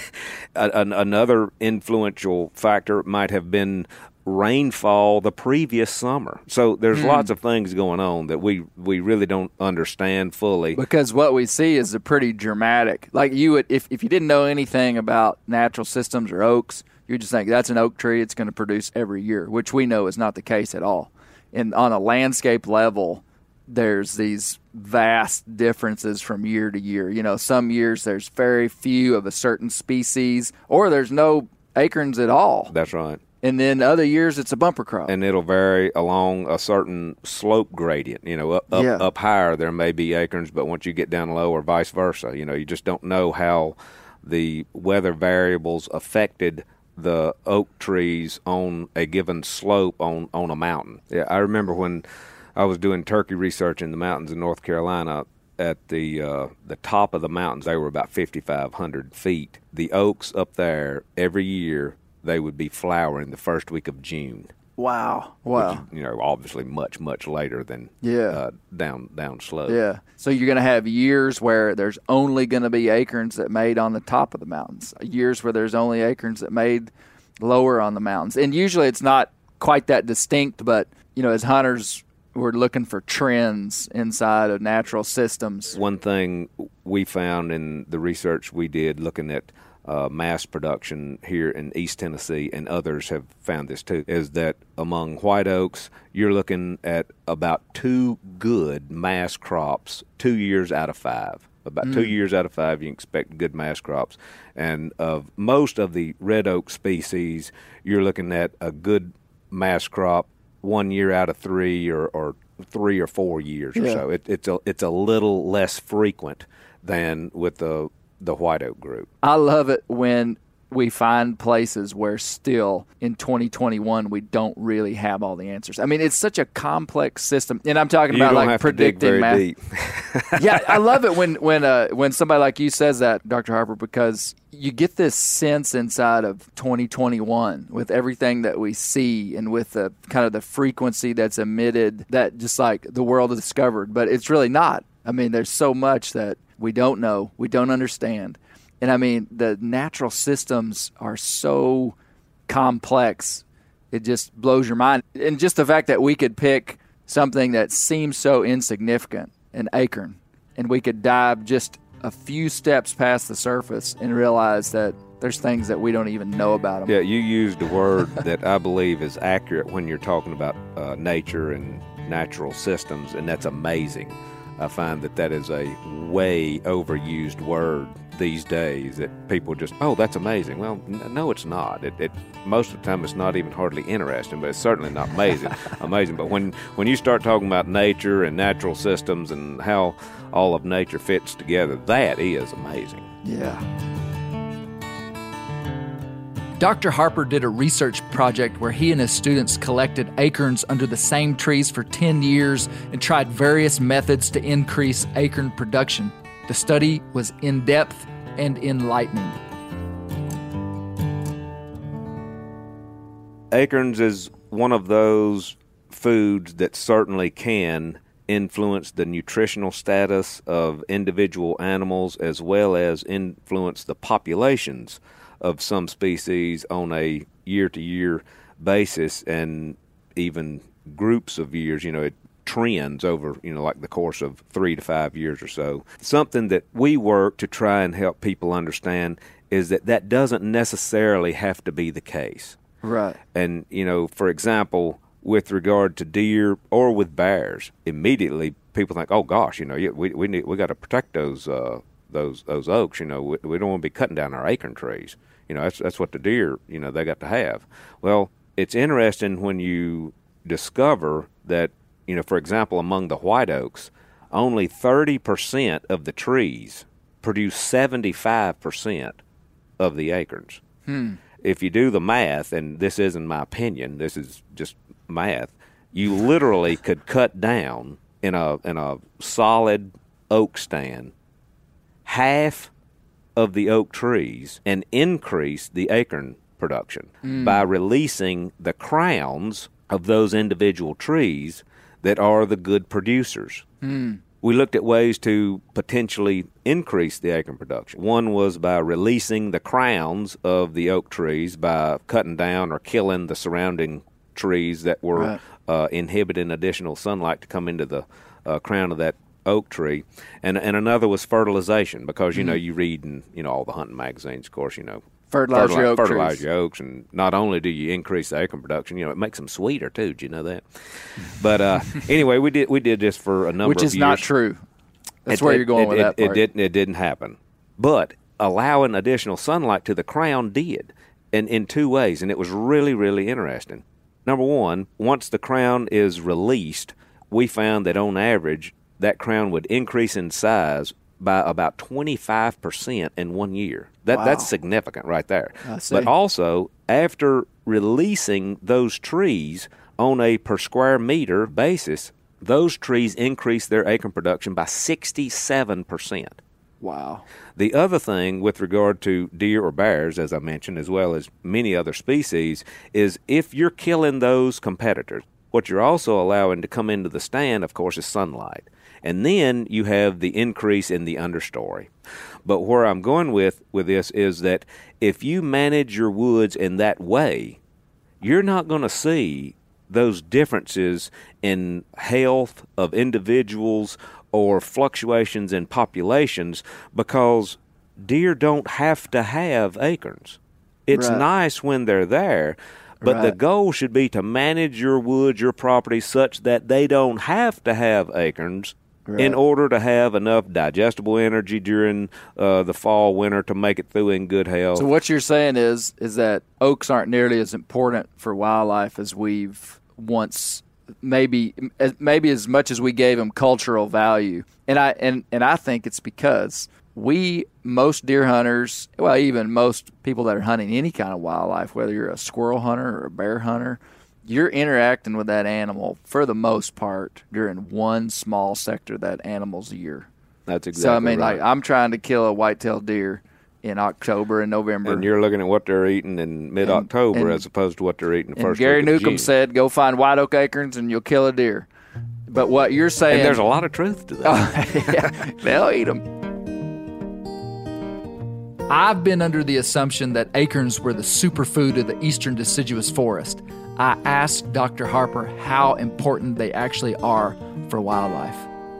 G: a- an, another influential factor might have been rainfall the previous summer. So there's
D: Hmm.
G: lots of things going on that we, we really don't understand fully.
D: Because what we see is a pretty dramatic. Like you would, if, if you didn't know anything about natural systems or oaks, you would just think that's an oak tree. It's going to produce every year, which we know is not the case at all. And on a landscape level, there's these vast differences from year to year. You know, some years there's very few of a certain species, or there's no acorns at all.
G: That's right.
D: And then other years it's a bumper crop.
G: And it'll vary along a certain slope gradient. You know, up, up,
D: Yeah.
G: up higher there may be acorns, but once you get down low or vice versa, you know, you just don't know how the weather variables affected the oak trees on a given slope on, on a mountain. Yeah, I remember when I was doing turkey research in the mountains in North Carolina, at the uh, the top of the mountains, they were about fifty-five hundred feet. The oaks up there, every year, they would be flowering the first week of June.
D: Wow. Wow.
G: Which, you know, obviously much, much later than
D: Yeah.
G: uh, down down slope.
D: Yeah. So you're going to have years where there's only going to be acorns that made on the top of the mountains, years where there's only acorns that made lower on the mountains. And usually it's not quite that distinct, but, you know, as hunters, we're looking for trends inside of natural systems.
G: One thing we found in the research we did looking at uh, mass production here in East Tennessee, and others have found this too, is that among white oaks, you're looking at about two good mass crops two years out of five. About
D: Mm.
G: two years out of five, you can expect good mass crops. And of most of the red oak species, you're looking at a good mass crop one year out of three or, or three or four years or
D: Yeah.
G: so. It, it's a it's a little less frequent than with the the white oak group.
D: I love it when we find places where still in twenty twenty-one we don't really have all the answers. I mean, it's such a complex system, and I'm talking
G: You
D: about
G: don't
D: like
G: have to dig
D: predicting
G: very
D: math.
G: deep.
D: Yeah, I love it when when uh, when somebody like you says that, Doctor Harper, because you get this sense inside of twenty twenty-one with everything that we see and with the kind of the frequency that's emitted that just like the world has discovered, but it's really not. I mean, there's so much that we don't know, we don't understand. And I mean, the natural systems are so complex, it just blows your mind. And just the fact that we could pick something that seems so insignificant, an acorn, and we could dive just a few steps past the surface and realize that there's things that we don't even know about them.
G: Yeah, you used a word that I believe is accurate when you're talking about uh, nature and natural systems, and that's amazing. I find that that is a way overused word these days, that people just, oh, that's amazing. Well, n- no, it's not. It, it most of the time it's not even hardly interesting, but it's certainly not amazing. amazing. But when, when you start talking about nature and natural systems and how all of nature fits together, that is amazing.
D: Yeah.
C: Doctor Harper did a research project where he and his students collected acorns under the same trees for ten years and tried various methods to increase acorn production. The study was in-depth and enlightening.
G: Acorns is one of those foods that certainly can influence the nutritional status of individual animals as well as influence the populations of some species on a year-to-year basis, and even groups of years, you know, it trends over, you know, like the course of three to five years or so. Something that we work to try and help people understand is that that doesn't necessarily have to be the case.
D: Right.
G: And, you know, for example, with regard to deer or with bears, immediately people think, oh, gosh, you know, we we need we got to protect those uh, those those oaks. You know, we, we don't want to be cutting down our acorn trees. You know, that's that's what the deer, you know, they got to have. Well, it's interesting when you discover that, you know, for example, among the white oaks, only thirty percent of the trees produce seventy-five percent of the acorns.
D: Hmm.
G: if you do the math, and this isn't my opinion, this is just math, you literally could cut down in a in a solid oak stand half of the oak trees and increase the acorn production
R: Mm.
G: by releasing the crowns of those individual trees that are the good producers.
R: Mm.
G: We looked at ways to potentially increase the acorn production. One was by releasing the crowns of the oak trees by cutting down or killing the surrounding trees that were
R: Right.
G: uh, inhibiting additional sunlight to come into the uh, crown of that oak tree. And and another was fertilization, because, you know,
D: Mhm.
G: you read in, you know, all the hunting magazines, of course, you know,
D: Fertilize your oak
G: fertilize
D: trees.
G: your oaks, and not only do you increase the acorn production, you know, it makes them sweeter too. Did you know that? But uh, anyway, we did we did this for a number
D: Which
G: of
D: is
G: years.
D: not true. That's
G: It-
D: where
G: it-
D: you're going
G: it,
D: with
G: it,
D: that
G: It
D: part.
G: didn't. It didn't happen. But allowing additional sunlight to the crown did, and in two ways, and it was really really interesting. Number one, once the crown is released, we found that on average that crown would increase in size by about twenty-five percent in one year. That
D: Wow.
G: that's significant right there.
D: I see.
G: But also, after releasing those trees on a per square meter basis, those trees increase their acorn production by sixty-seven percent.
D: Wow.
G: The other thing with regard to deer or bears, as I mentioned, as well as many other species, is if you're killing those competitors, what you're also allowing to come into the stand, of course, is sunlight. And then you have the increase in the understory. But where I'm going with, with this is that if you manage your woods in that way, you're not going to see those differences in health of individuals or fluctuations in populations, because deer don't have to have acorns. It's
D: Right.
G: nice when they're there, but the
D: Right.
G: goal should be to manage your woods, your property, such that they don't have to have acorns in
D: Right.
G: order to have enough digestible energy during uh, the fall, winter to make it through in good health.
D: So what you're saying is is that oaks aren't nearly as important for wildlife as we've once maybe as- maybe as much as we gave them cultural value. And I and and I think it's because we, most deer hunters, well, even most people that are hunting any kind of wildlife, whether you're a squirrel hunter or a bear hunter, you're interacting with that animal for the most part during one small sector of that animal's year.
G: That's exactly
D: So I mean,
G: right.
D: like I'm trying to kill a white-tailed deer in October and November.
G: And you're looking at what they're eating in mid-October
D: and-
G: as opposed to what they're eating the
D: And
G: first
D: Gary
G: week of
D: Newcomb
G: June.
D: said, "Go find white oak acorns and you'll kill a deer." But what you're saying,
G: And there's a lot of truth to that.
D: yeah, they'll eat them.
C: I've been under the assumption that acorns were the superfood of the eastern deciduous forest. I asked Doctor Harper how important they actually are for wildlife.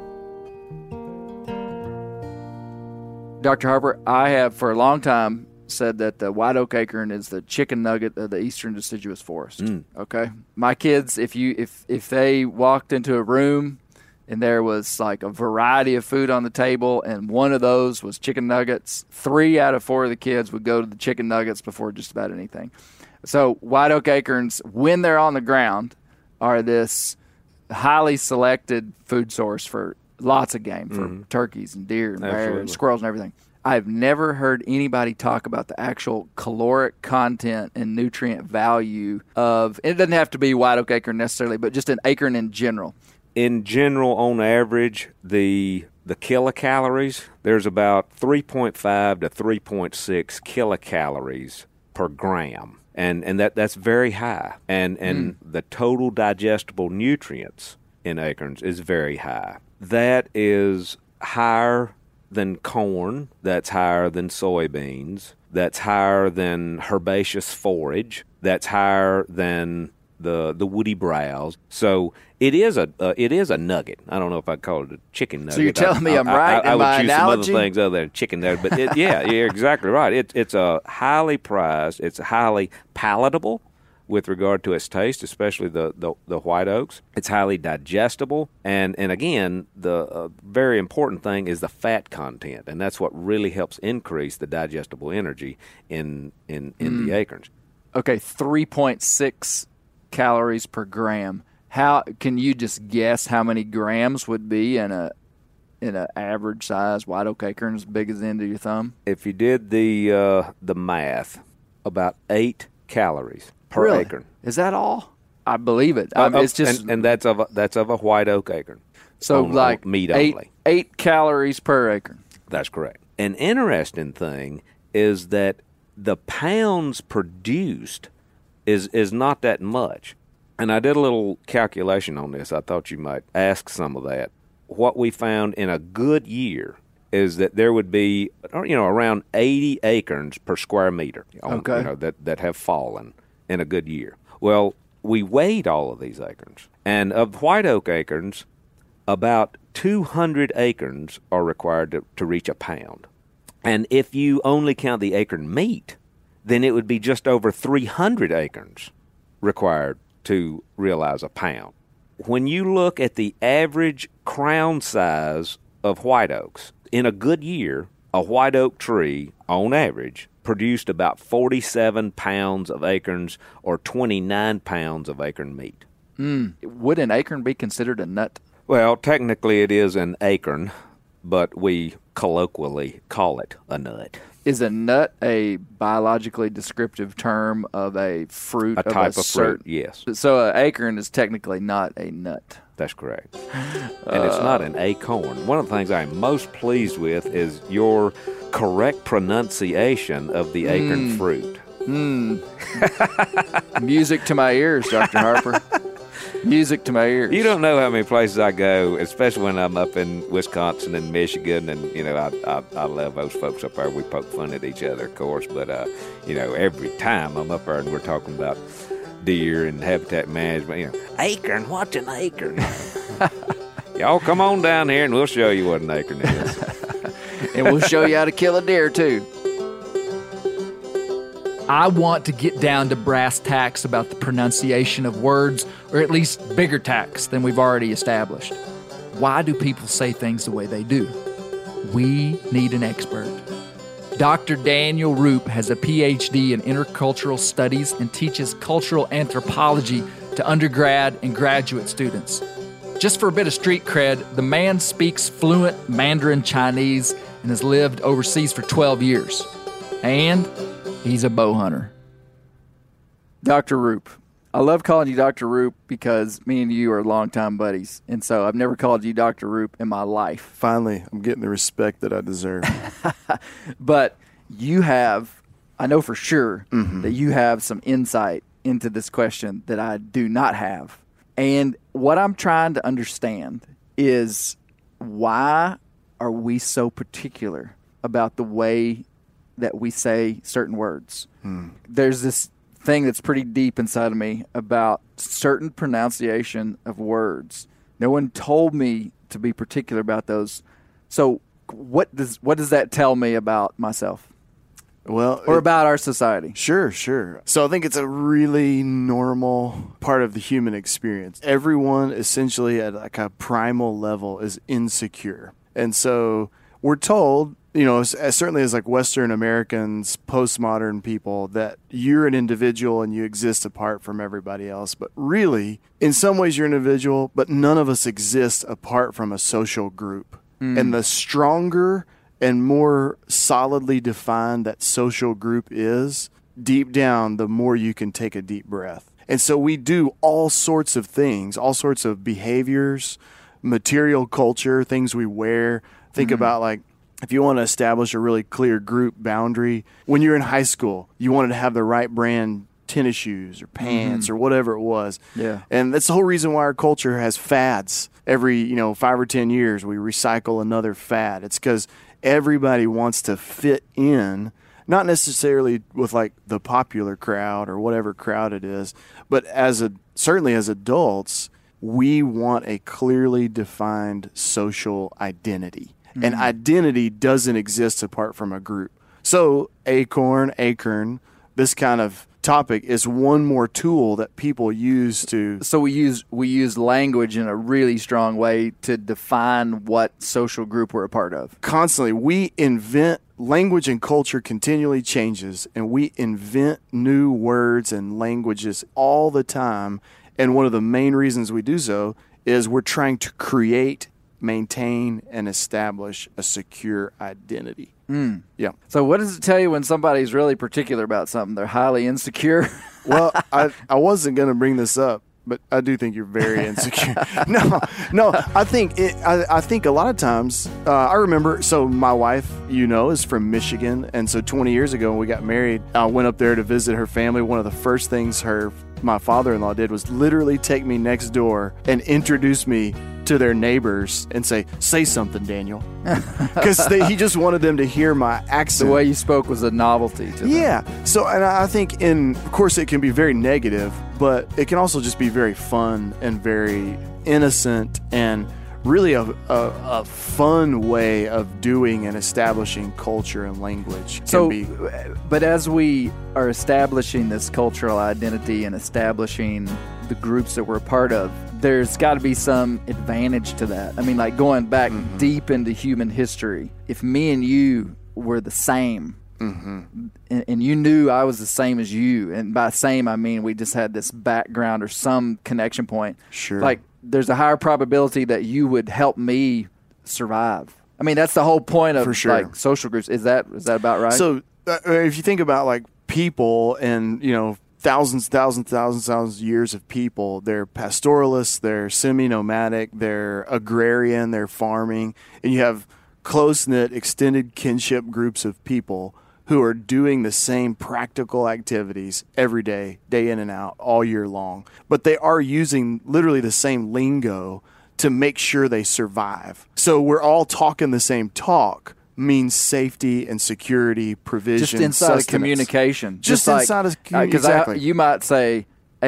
D: Doctor Harper, I have for a long time said that the white oak acorn is the chicken nugget of the eastern deciduous forest.
G: Mm.
D: Okay, my kids, if you if if they walked into a room and there was like a variety of food on the table and one of those was chicken nuggets, three out of four of the kids would go to the chicken nuggets before just about anything. So white oak acorns, when they're on the ground, are this highly selected food source for lots of game, for
G: Mhm.
D: turkeys and deer and bears
G: Absolutely.
D: and squirrels and everything. I've never heard anybody talk about the actual caloric content and nutrient value of, it doesn't have to be white oak acorn necessarily, but just an acorn in general.
G: In general, on average, the the kilocalories, there's about three point five to three point six kilocalories per gram. And and that, that's very high. And and the total digestible nutrients in acorns is very high. That is higher than corn, that's higher than soybeans, that's higher than herbaceous forage, that's higher than the the woody browse. So it is a uh, it is a nugget. I don't know if I'd call it a chicken nugget.
D: So you're telling me
G: I,
D: I'm
G: I-
D: right
G: I, I
D: in
G: would
D: my
G: choose
D: analogy?
G: some other things other than chicken nugget, but it, yeah, you're exactly right. It, it's a highly prized. It's highly palatable with regard to its taste, especially the, the, the white oaks. It's highly digestible, and and again, the uh, very important thing is the fat content, and that's what really helps increase the digestible energy in in, in
D: Mm.
G: the acorns.
D: Okay, three point six calories per gram. How can you just guess how many grams would be in a in an average size white oak acorn as big as the end of your thumb?
G: If you did the uh, the math about eight calories per
D: Really?
G: acorn.
D: Is that all? I believe it. I
G: Uh,
D: mean, it's just
G: and, and that's of a, that's of a white oak acorn.
D: so
G: on-
D: like
G: on meat
D: eight
G: only.
D: eight calories per acorn.
G: That's correct. An interesting thing is that the pounds produced is is not that much. And I did a little calculation on this. I thought you might ask some of that. What we found in a good year is that there would be, you know, around eighty acorns per square meter. On,
D: Okay.
G: You know, that, that have fallen in a good year. Well, we weighed all of these acorns. And of white oak acorns, about two hundred acorns are required to, to reach a pound. And if you only count the acorn meat, then it would be just over three hundred acorns required to realize a pound. When you look at the average crown size of white oaks, in a good year, a white oak tree, on average, produced about forty-seven pounds of acorns or twenty-nine pounds of acorn meat.
D: Mm. Would an acorn be considered a nut?
G: Well, technically it is an acorn, but we colloquially call it a nut.
D: Is a nut a biologically descriptive term of a fruit?
G: A
D: of
G: type
D: a
G: of
D: certain,
G: fruit, yes.
D: So an acorn is technically not a nut.
G: That's correct. And it's not an acorn. One of the things I'm most pleased with is your correct pronunciation of the acorn
D: Mm.
G: fruit.
D: Mm. Music to my ears, Doctor Harper. Music to my ears.
G: You don't know how many places I go, especially when I'm up in Wisconsin and Michigan, and you know I I, I love those folks up there. We poke fun at each other, of course, but uh, you know every time I'm up there and we're talking about deer and habitat management, you know, acorn, what's an acorn? Y'all come on down here and we'll show you what an acorn is,
D: and we'll show you how to kill a deer too.
C: I want to get down to brass tacks about the pronunciation of words, or at least bigger tacks than we've already established. Why do people say things the way they do? We need an expert. Doctor Daniel Roop has a P H D in intercultural studies and teaches cultural anthropology to undergrad and graduate students. Just for a bit of street cred, the man speaks fluent Mandarin Chinese and has lived overseas for twelve years. And he's a bow hunter.
D: Doctor Roop. I love calling you Doctor Roop because me and you are longtime buddies. And so I've never called you Doctor Roop in my life.
R: Finally, I'm getting the respect that I deserve.
D: But you have, I know for sure
R: Mhm.
D: that you have some insight into this question that I do not have. And what I'm trying to understand is why are we so particular about the way that we say certain words?
R: Hmm.
D: There's this thing that's pretty deep inside of me about certain pronunciation of words. No one told me to be particular about those. So what does what does that tell me about myself?
R: Well,
D: or
R: it-
D: about our society?
R: Sure, sure. So I think it's a really normal part of the human experience. Everyone essentially at like a primal level is insecure. And so we're told, you know, as, as certainly as like Western Americans, postmodern people, that you're an individual and you exist apart from everybody else. But really, in some ways you're an individual, but none of us exist apart from a social group.
D: Mm.
R: And the stronger and more solidly defined that social group is, deep down, the more you can take a deep breath. And so we do all sorts of things, all sorts of behaviors, material culture, things we wear. Think
D: Mhm.
R: about like, if you want to establish a really clear group boundary, when you're in high school, you wanted to have the right brand tennis shoes or pants
D: Mhm.
R: or whatever it was.
D: Yeah.
R: And that's the whole reason why our culture has fads. Every, you know, five or ten years, we recycle another fad. It's because everybody wants to fit in, not necessarily with like the popular crowd or whatever crowd it is, but as a certainly as adults, we want a clearly defined social identity. And
D: Mhm.
R: identity doesn't exist apart from a group. So acorn, acorn, this kind of topic is one more tool that people use to.
D: So we use we use language in a really strong way to define what social group we're a part of.
R: Constantly, we invent language and culture continually changes, and we invent new words and languages all the time. And one of the main reasons we do so is we're trying to create, maintain, and establish a secure identity.
D: Mm.
R: Yeah.
D: So what does it tell you when somebody's really particular about something? They're highly insecure?
R: Well, I, I wasn't going to bring this up, but I do think you're very insecure. no, no, I think it, I, I think a lot of times, uh, I remember, so my wife, you know, is from Michigan. And so twenty years ago when we got married, I went up there to visit her family. One of the first things her my father-in-law did was literally take me next door and introduce me to their neighbors and say, say something, Daniel. Because he just wanted them to hear my accent.
D: The way you spoke was a novelty to them.
R: Yeah. So, and I think, in, of course, it can be very negative, but it can also just be very fun and very innocent and really a, a, a fun way of doing and establishing culture and language. Can
D: So,
R: be,
D: but as we are establishing this cultural identity and establishing the groups that we're a part of, there's got to be some advantage to that. I mean, like going back mm-hmm. deep into human history, if me and you were the same, mm-hmm. and, and you knew I was the same as you, and by same I mean we just had this background or some connection point.
R: Sure.
D: Like there's a higher probability that you would help me survive. I mean, that's the whole point of
R: For sure.
D: like social groups. Is that is that about right?
R: So uh, if you think about like people and, you know, thousands, thousands, thousands, thousands of years of people, they're pastoralists, they're semi-nomadic, they're agrarian, they're farming, and you have close-knit, extended kinship groups of people who are doing the same practical activities every day, day in and out, all year long. But they are using literally the same lingo to make sure they survive. So we're all talking the same talk, means safety and security, provision,
D: just inside
R: sustenance.
D: of communication.
R: Just,
D: just
R: inside
D: like,
R: of communication. Exactly.
D: You might say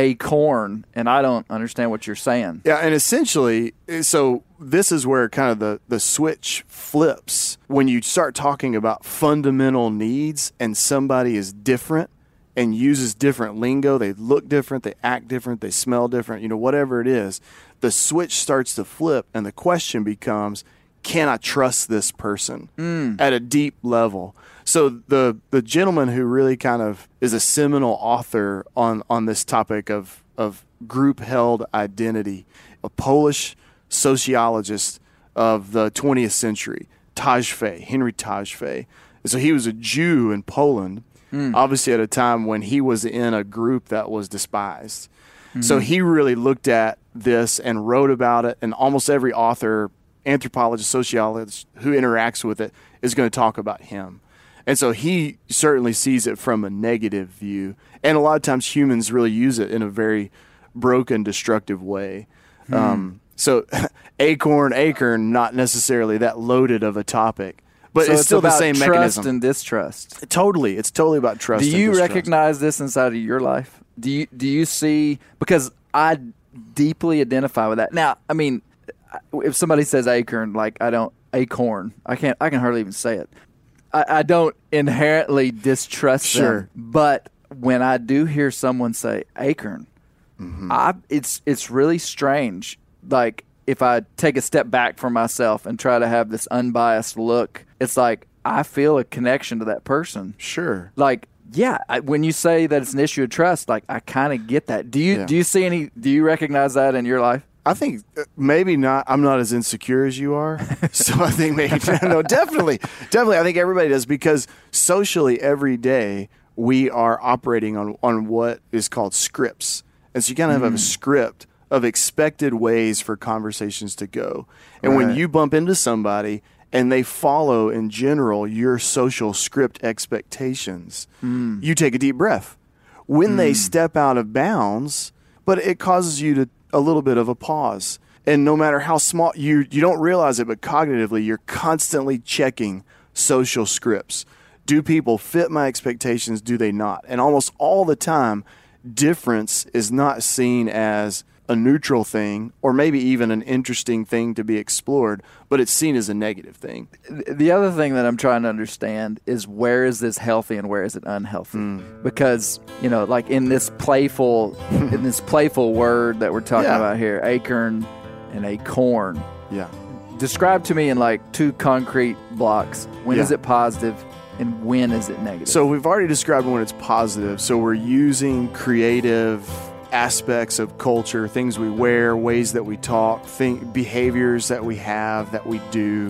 D: acorn, and I don't understand what you're saying.
R: Yeah, and essentially, so this is where kind of the, the switch flips. When you start talking about fundamental needs and somebody is different and uses different lingo, they look different, they act different, they smell different, you know, whatever it is, the switch starts to flip, and the question becomes, can I trust this person mm. at a deep level? So the the gentleman who really kind of is a seminal author on, on this topic of, of group-held identity, a Polish sociologist of the twentieth century, Tajfej, Henry Tajfej. So he was a Jew in Poland, mm. obviously at a time when he was in a group that was despised. Mm-hmm. So he really looked at this and wrote about it, and almost every author, anthropologist, sociologist who interacts with it is going to talk about him. And so he certainly sees it from a negative view. And a lot of times humans really use it in a very broken, destructive way. Hmm. Um, so acorn, acorn, not necessarily that loaded of a topic. But
D: so
R: it's,
D: it's
R: still
D: about
R: the same
D: trust
R: mechanism.
D: and distrust.
R: Totally. It's totally about trust
D: Do
R: and
D: you
R: distrust.
D: recognize this inside of your life? Do you, do you see, because I deeply identify with that. Now, I mean, if somebody says acorn, like I don't, acorn, I can't, I can hardly even say it. I, I don't inherently distrust
R: Sure.
D: them, but when I do hear someone say acorn, mm-hmm. I, it's it's really strange. Like if I take a step back from myself and try to have this unbiased look, it's like I feel a connection to that person.
R: Sure.
D: Like, yeah, I, when you say that it's an issue of trust, like I kind of get that. Do you
R: Yeah.
D: do you see any? Do you recognize that in your life?
R: I think uh, maybe not. I'm not as insecure as you are. So I think maybe, no, definitely. Definitely. I think everybody does, because socially every day we are operating on, on what is called scripts. And so you kind of have
D: Mm.
R: a script of expected ways for conversations to go. And when
D: Right.
R: you bump into somebody and they follow in general your social script expectations,
D: Mm.
R: you take a deep breath. When they
D: Mm.
R: step out of bounds, but it causes you to a little bit of a pause. And no matter how small, you you don't realize it, but cognitively, you're constantly checking social scripts. Do people fit my expectations? Do they not? And almost all the time, difference is not seen as a neutral thing or maybe even an interesting thing to be explored, but it's seen as a negative thing.
D: The other thing that I'm trying to understand is where is this healthy and where is it unhealthy?
R: Mm.
D: Because, you know, like in this playful in this playful word that we're talking
R: Yeah.
D: about here, acorn and acorn.
R: Yeah.
D: Describe to me in like two concrete blocks. When
R: Yeah.
D: is it positive and when is it negative?
R: So we've already described when it's positive. So we're using creative aspects of culture, things we wear, ways that we talk, think, behaviors that we have, that we do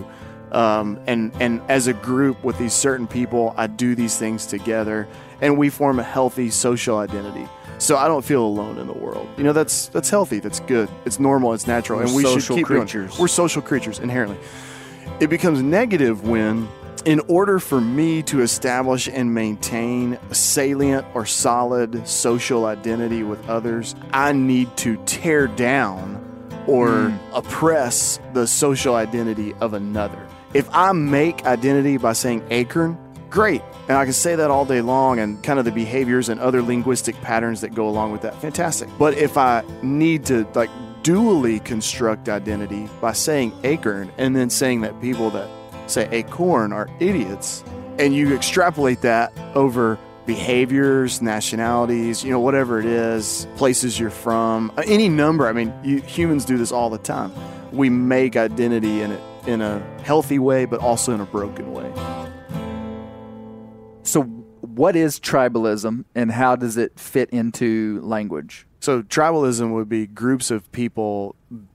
R: Um, and, and as a group with these certain people, I do these things together, and we form a healthy social identity. So I don't feel alone in the world. You know, that's that's healthy. That's good. It's normal. It's natural.
D: We're
R: and we
D: social
R: should keep
D: creatures.
R: doing it. We're social creatures inherently. It becomes negative when, in order for me to establish and maintain a salient or solid social identity with others, I need to tear down or
D: Mm.
R: oppress the social identity of another. If I make identity by saying acorn, great. And I can say that all day long, and kind of the behaviors and other linguistic patterns that go along with that, fantastic. But if I need to like dually construct identity by saying acorn and then saying that people that say acorn are idiots, and you extrapolate that over behaviors, nationalities, you know, whatever it is, places you're from, any number. I mean, you, humans do this all the time. We make identity in it in a healthy way, but also in a broken way.
D: So what is tribalism, and how does it fit into language?
R: So tribalism would be groups of people,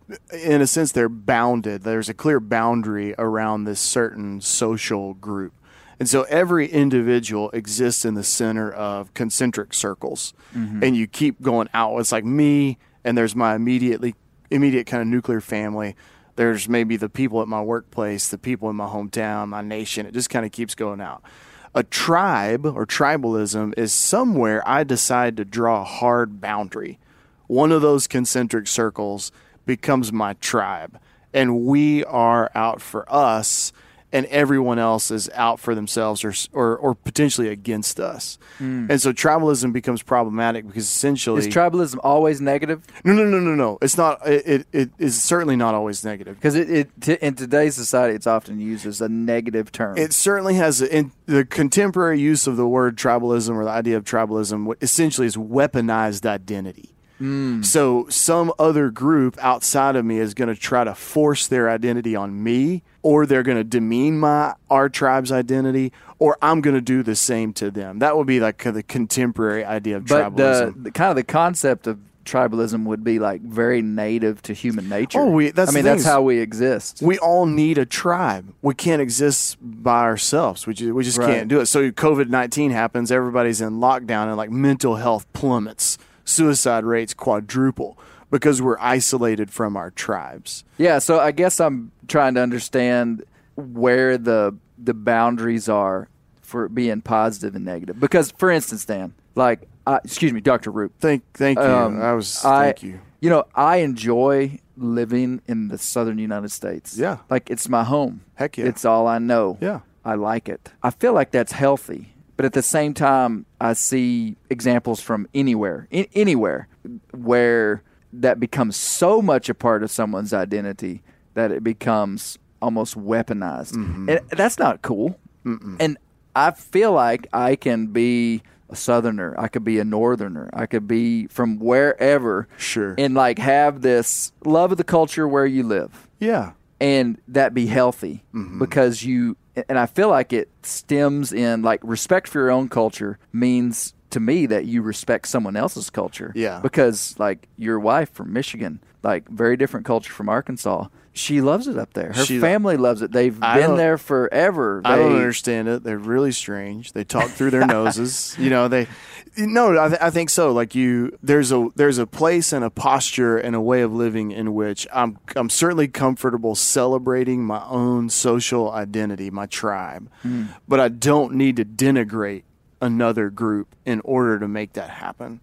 R: in a sense, they're bounded. There's a clear boundary around this certain social group. And so every individual exists in the center of concentric circles. Mm-hmm. And you keep going out. It's like me, and there's my immediately immediate kind of nuclear family. There's maybe the people at my workplace, the people in my hometown, my nation. It just kind of keeps going out. A tribe or tribalism is somewhere I decide to draw a hard boundary. One of those concentric circles becomes my tribe, and we are out for us, and everyone else is out for themselves or or, or potentially against us. Mm. And so tribalism becomes problematic because essentially...
D: Is tribalism always negative?
R: No, no, no, no, no. It's not. It, it, it is certainly not always negative.
D: Because it, it t- in today's society, it's often used as a negative term.
R: It certainly has... A, in the contemporary use of the word tribalism, or the idea of tribalism, essentially is weaponized identity. Mm. So some other group outside of me is going to try to force their identity on me, or they're going to demean my our tribe's identity, or I'm going to do the same to them. That would be like the contemporary idea of
D: but
R: tribalism.
D: But the kind of the concept of tribalism would be like very native to human nature.
R: Oh, we, that's
D: I mean,
R: the
D: that's
R: thing.
D: how we exist.
R: We all need a tribe. We can't exist by ourselves. We just, we just
D: Right.
R: can't do it. So COVID nineteen happens. Everybody's in lockdown, and like mental health plummets. Suicide rates quadruple because we're isolated from our tribes.
D: Yeah, so I guess I'm trying to understand where the the boundaries are for being positive and negative. Because, for instance, Dan, like, uh, excuse me, Doctor Roop.
R: Thank, thank you.
D: Um,
R: I was.
D: I,
R: thank you.
D: You know, I enjoy living in the southern United States.
R: Yeah,
D: like it's my home.
R: Heck yeah,
D: it's all I know.
R: Yeah,
D: I like it. I feel like that's healthy. But at the same time, I see examples from anywhere, in, anywhere, where that becomes so much a part of someone's identity that it becomes almost weaponized. Mm-hmm. And that's not cool. Mm-mm. And I feel like I can be a Southerner. I could be a Northerner. I could be from wherever.
R: Sure.
D: And like have this love of the culture where you live.
R: Yeah.
D: And that be healthy mm-hmm. because you... And I feel like it stems in, like, respect for your own culture means to me that you respect someone else's culture.
R: Yeah.
D: Because, like, your wife from Michigan, like, very different culture from Arkansas, she loves it up there. Her
R: She-
D: family loves it. They've
R: I
D: been
R: don't-
D: there forever.
R: I don't
D: They-
R: understand it. They're really strange. They talk through their noses. You know, they. No, I, th- I think so. Like you, there's a there's a place and a posture and a way of living in which I'm I'm certainly comfortable celebrating my own social identity, my tribe,
D: Mm.
R: but I don't need to denigrate another group in order to make that happen.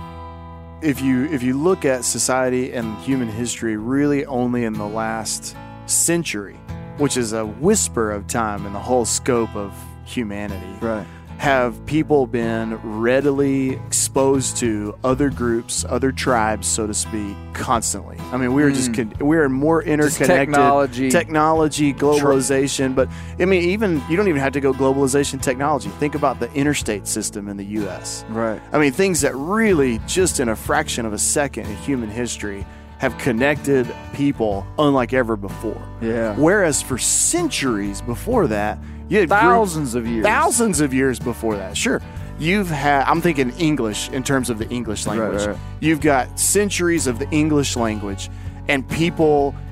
R: If you if you look at society and human history, really only in the last century, which is a whisper of time in the whole scope of humanity,
D: right,
R: have people been readily exposed to other groups, other tribes, so to speak, constantly. I mean, we are mm. just con- we are more interconnected.
D: Just technology,
R: technology, globalization. But I mean, even you don't even have to go globalization, technology. Think about the interstate system in the U S
D: Right.
R: I mean, things that really, just in a fraction of a second in human history, have connected people unlike ever before.
D: Yeah.
R: Whereas for centuries before that, you had
D: Thousands
R: group-
D: of years.
R: Thousands of years before that. Sure. You've had, I'm thinking English in terms of the English language.
D: Right, right.
R: You've got centuries of the English language, and people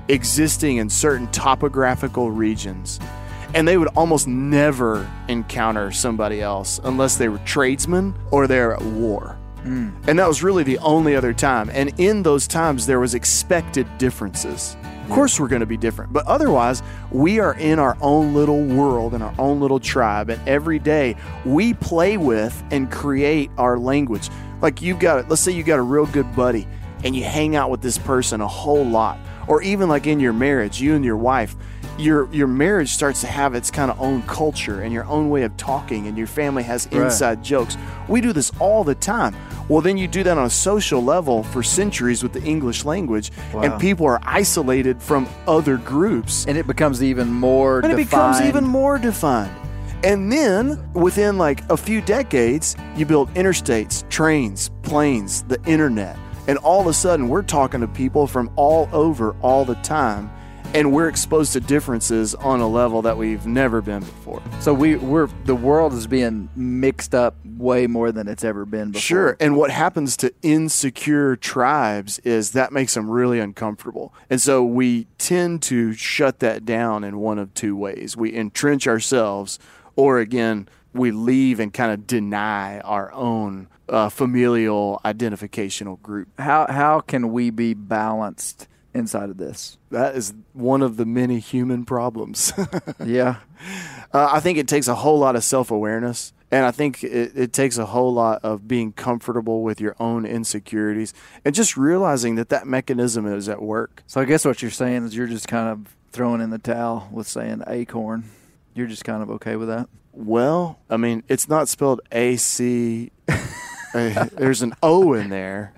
R: existing in certain topographical regions. And they would almost never encounter somebody else unless they were tradesmen or they're at war. Mm. And that was really the only other time. And in those times, there was expected differences. Of course, we're going to be different. But otherwise, we are in our own little world, in our own little tribe. And every day, we play with and create our language. Like you've got, let's say you got a real good buddy and you hang out with this person a whole lot. Or even like in your marriage, you and your wife, your your marriage starts to have its kind of own culture and your own way of talking, and your family has inside right. jokes. We do this all the time. Well, then you do that on a social level for centuries with the English language, wow. and people are isolated from other groups.
D: And it becomes even more
R: and
D: defined.
R: it becomes even more defined. And then within like a few decades, you build interstates, trains, planes, the internet. And all of a sudden, we're talking to people from all over all the time. And we're exposed to differences on a level that we've never been before.
D: So we, we're the world is being mixed up way more than it's ever been before.
R: Sure. And what happens to insecure tribes is that makes them really uncomfortable. And so we tend to shut that down in one of two ways. We entrench ourselves, or again, we leave and kind of deny our own uh, familial identificational group.
D: How how can we be balanced inside of this?
R: That is one of the many human problems.
D: yeah.
R: Uh, I think it takes a whole lot of self-awareness, and I think it, it takes a whole lot of being comfortable with your own insecurities and just realizing that that mechanism is at work.
D: So I guess what you're saying is you're just kind of throwing in the towel with saying acorn. You're just kind of okay with that?
R: Well, I mean, it's not spelled A C. uh, there's an O in there.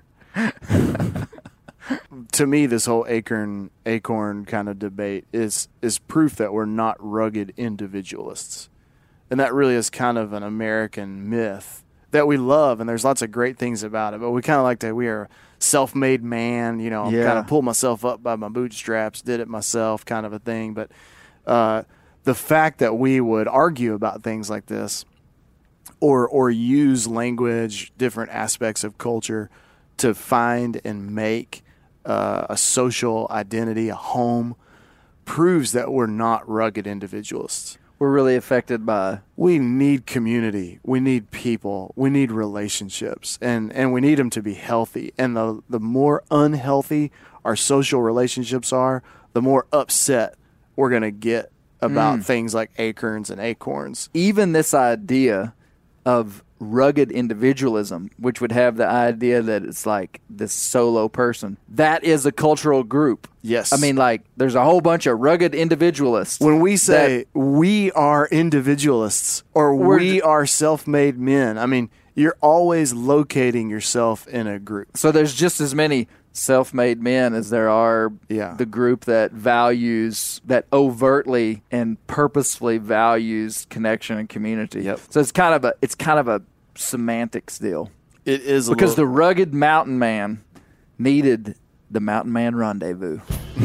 R: To me, this whole acorn acorn kind of debate is is proof that we're not rugged individualists. And that really is kind of an American myth that we love, and there's lots of great things about it, but we kind of like that we are a self-made man, you know,
D: yeah.
R: kind of pulled myself up by my bootstraps, did it myself kind of a thing. But uh, the fact that we would argue about things like this or or use language, different aspects of culture to find and make Uh, a social identity, a home, proves that we're not rugged individualists.
D: We're really affected by...
R: We need community. We need people. We need relationships. And, and we need them to be healthy. And the, the more unhealthy our social relationships are, the more upset we're going to get about mm. things like acorns and acorns.
D: Even this idea of rugged individualism, which would have the idea that it's like this solo person, that is a cultural group.
R: Yes.
D: I mean, like, there's a whole bunch of rugged individualists.
R: When we say that, we are individualists or we are self-made men, I mean, you're always locating yourself in a group.
D: So there's just as many self-made men as there are
R: yeah.
D: the group that values, that overtly and purposefully values connection and community.
R: Yep.
D: So it's kind of a it's kind of a semantics deal.
R: It is a
D: because
R: little...
D: the rugged mountain man needed the mountain man rendezvous.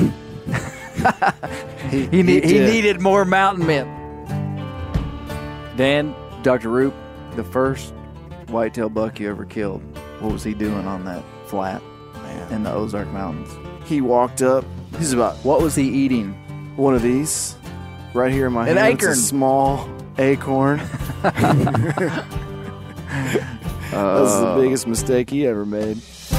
D: he he, ne- he needed more mountain men. Dan, Doctor Roop, the first whitetail buck you ever killed, what was he doing on that flat? In the Ozark Mountains.
R: He walked up. He's about...
D: What was he eating?
R: One of these. Right here in my
D: An
R: hand.
D: acorn.
R: It's a small acorn. That was the biggest mistake he ever made.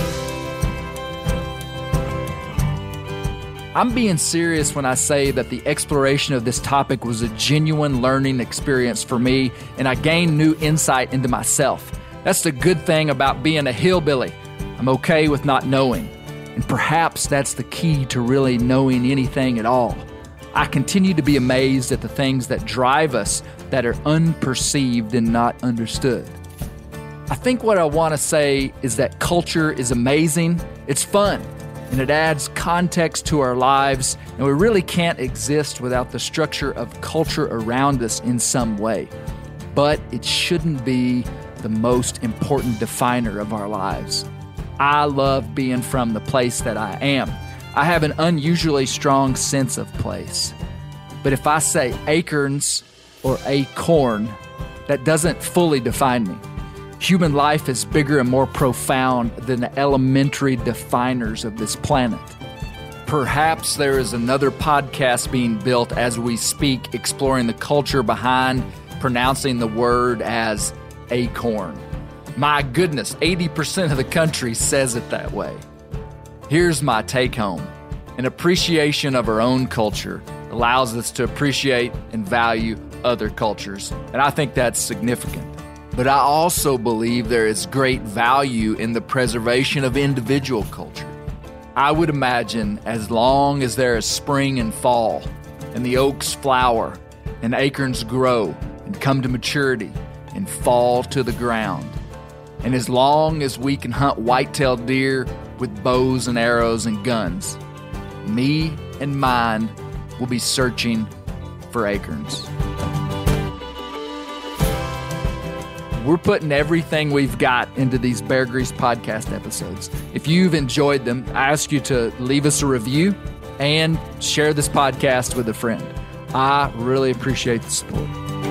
C: I'm being serious when I say that the exploration of this topic was a genuine learning experience for me, and I gained new insight into myself. That's the good thing about being a hillbilly. I'm okay with not knowing, and perhaps that's the key to really knowing anything at all. I continue to be amazed at the things that drive us that are unperceived and not understood. I think what I want to say is that culture is amazing, it's fun, and it adds context to our lives, and we really can't exist without the structure of culture around us in some way. But it shouldn't be the most important definer of our lives. I love being from the place that I am. I have an unusually strong sense of place. But if I say acorns or acorn, that doesn't fully define me. Human life is bigger and more profound than the elementary definers of this planet. perhaps there is another podcast being built as we speak, exploring the culture behind pronouncing the word as acorn. My goodness, eighty percent of the country says it that way. Here's my take home. An appreciation of our own culture allows us to appreciate and value other cultures, and I think that's significant. But I also believe there is great value in the preservation of individual culture. I would imagine as long as there is spring and fall, and the oaks flower, and acorns grow and come to maturity and fall to the ground, and as long as we can hunt white-tailed deer with bows and arrows and guns, me and mine will be searching for acorns. We're putting everything we've got into these Bear Grease podcast episodes. If you've enjoyed them, I ask you to leave us a review and share this podcast with a friend. I really appreciate the support.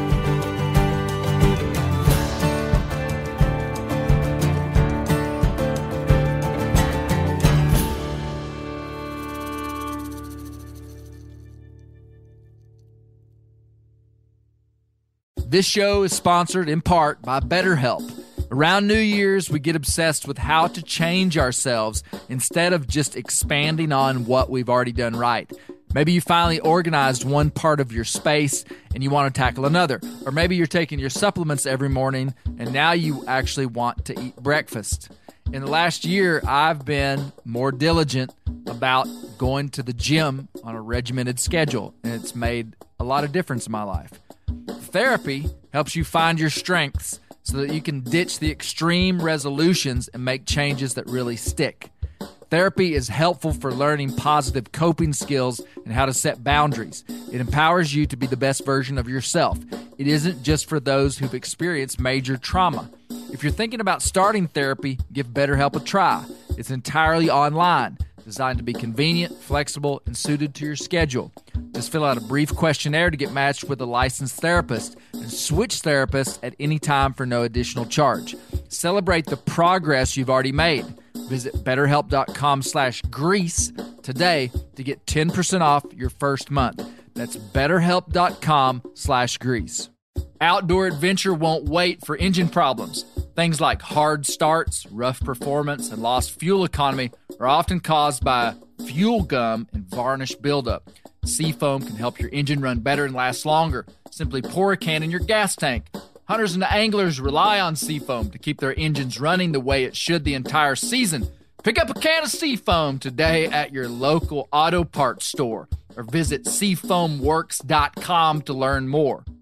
C: This show is sponsored in part by BetterHelp. Around New Year's, we get obsessed with how to change ourselves instead of just expanding on what we've already done right. Maybe you finally organized one part of your space and you want to tackle another. Or maybe you're taking your supplements every morning and now you actually want to eat breakfast. In the last year, I've been more diligent about going to the gym on a regimented schedule, and it's made a lot of difference in my life. Therapy helps you find your strengths so that you can ditch the extreme resolutions and make changes that really stick. Therapy is helpful for learning positive coping skills and how to set boundaries. It empowers you to be the best version of yourself. It isn't just for those who've experienced major trauma. If you're thinking about starting therapy, give BetterHelp a try. It's entirely online, designed to be convenient, flexible, and suited to your schedule. Just fill out a brief questionnaire to get matched with a licensed therapist and switch therapists at any time for no additional charge. Celebrate the progress you've already made. Visit betterhelp.com slash grease today to get ten percent off your first month. That's betterhelp.com slash grease. Outdoor adventure won't wait for engine problems. Things like hard starts, rough performance, and lost fuel economy are often caused by fuel gum and varnish buildup. Seafoam can help your engine run better and last longer. Simply pour a can in your gas tank. Hunters and anglers rely on Seafoam to keep their engines running the way it should the entire season. Pick up a can of Seafoam today at your local auto parts store or visit seafoam works dot com to learn more.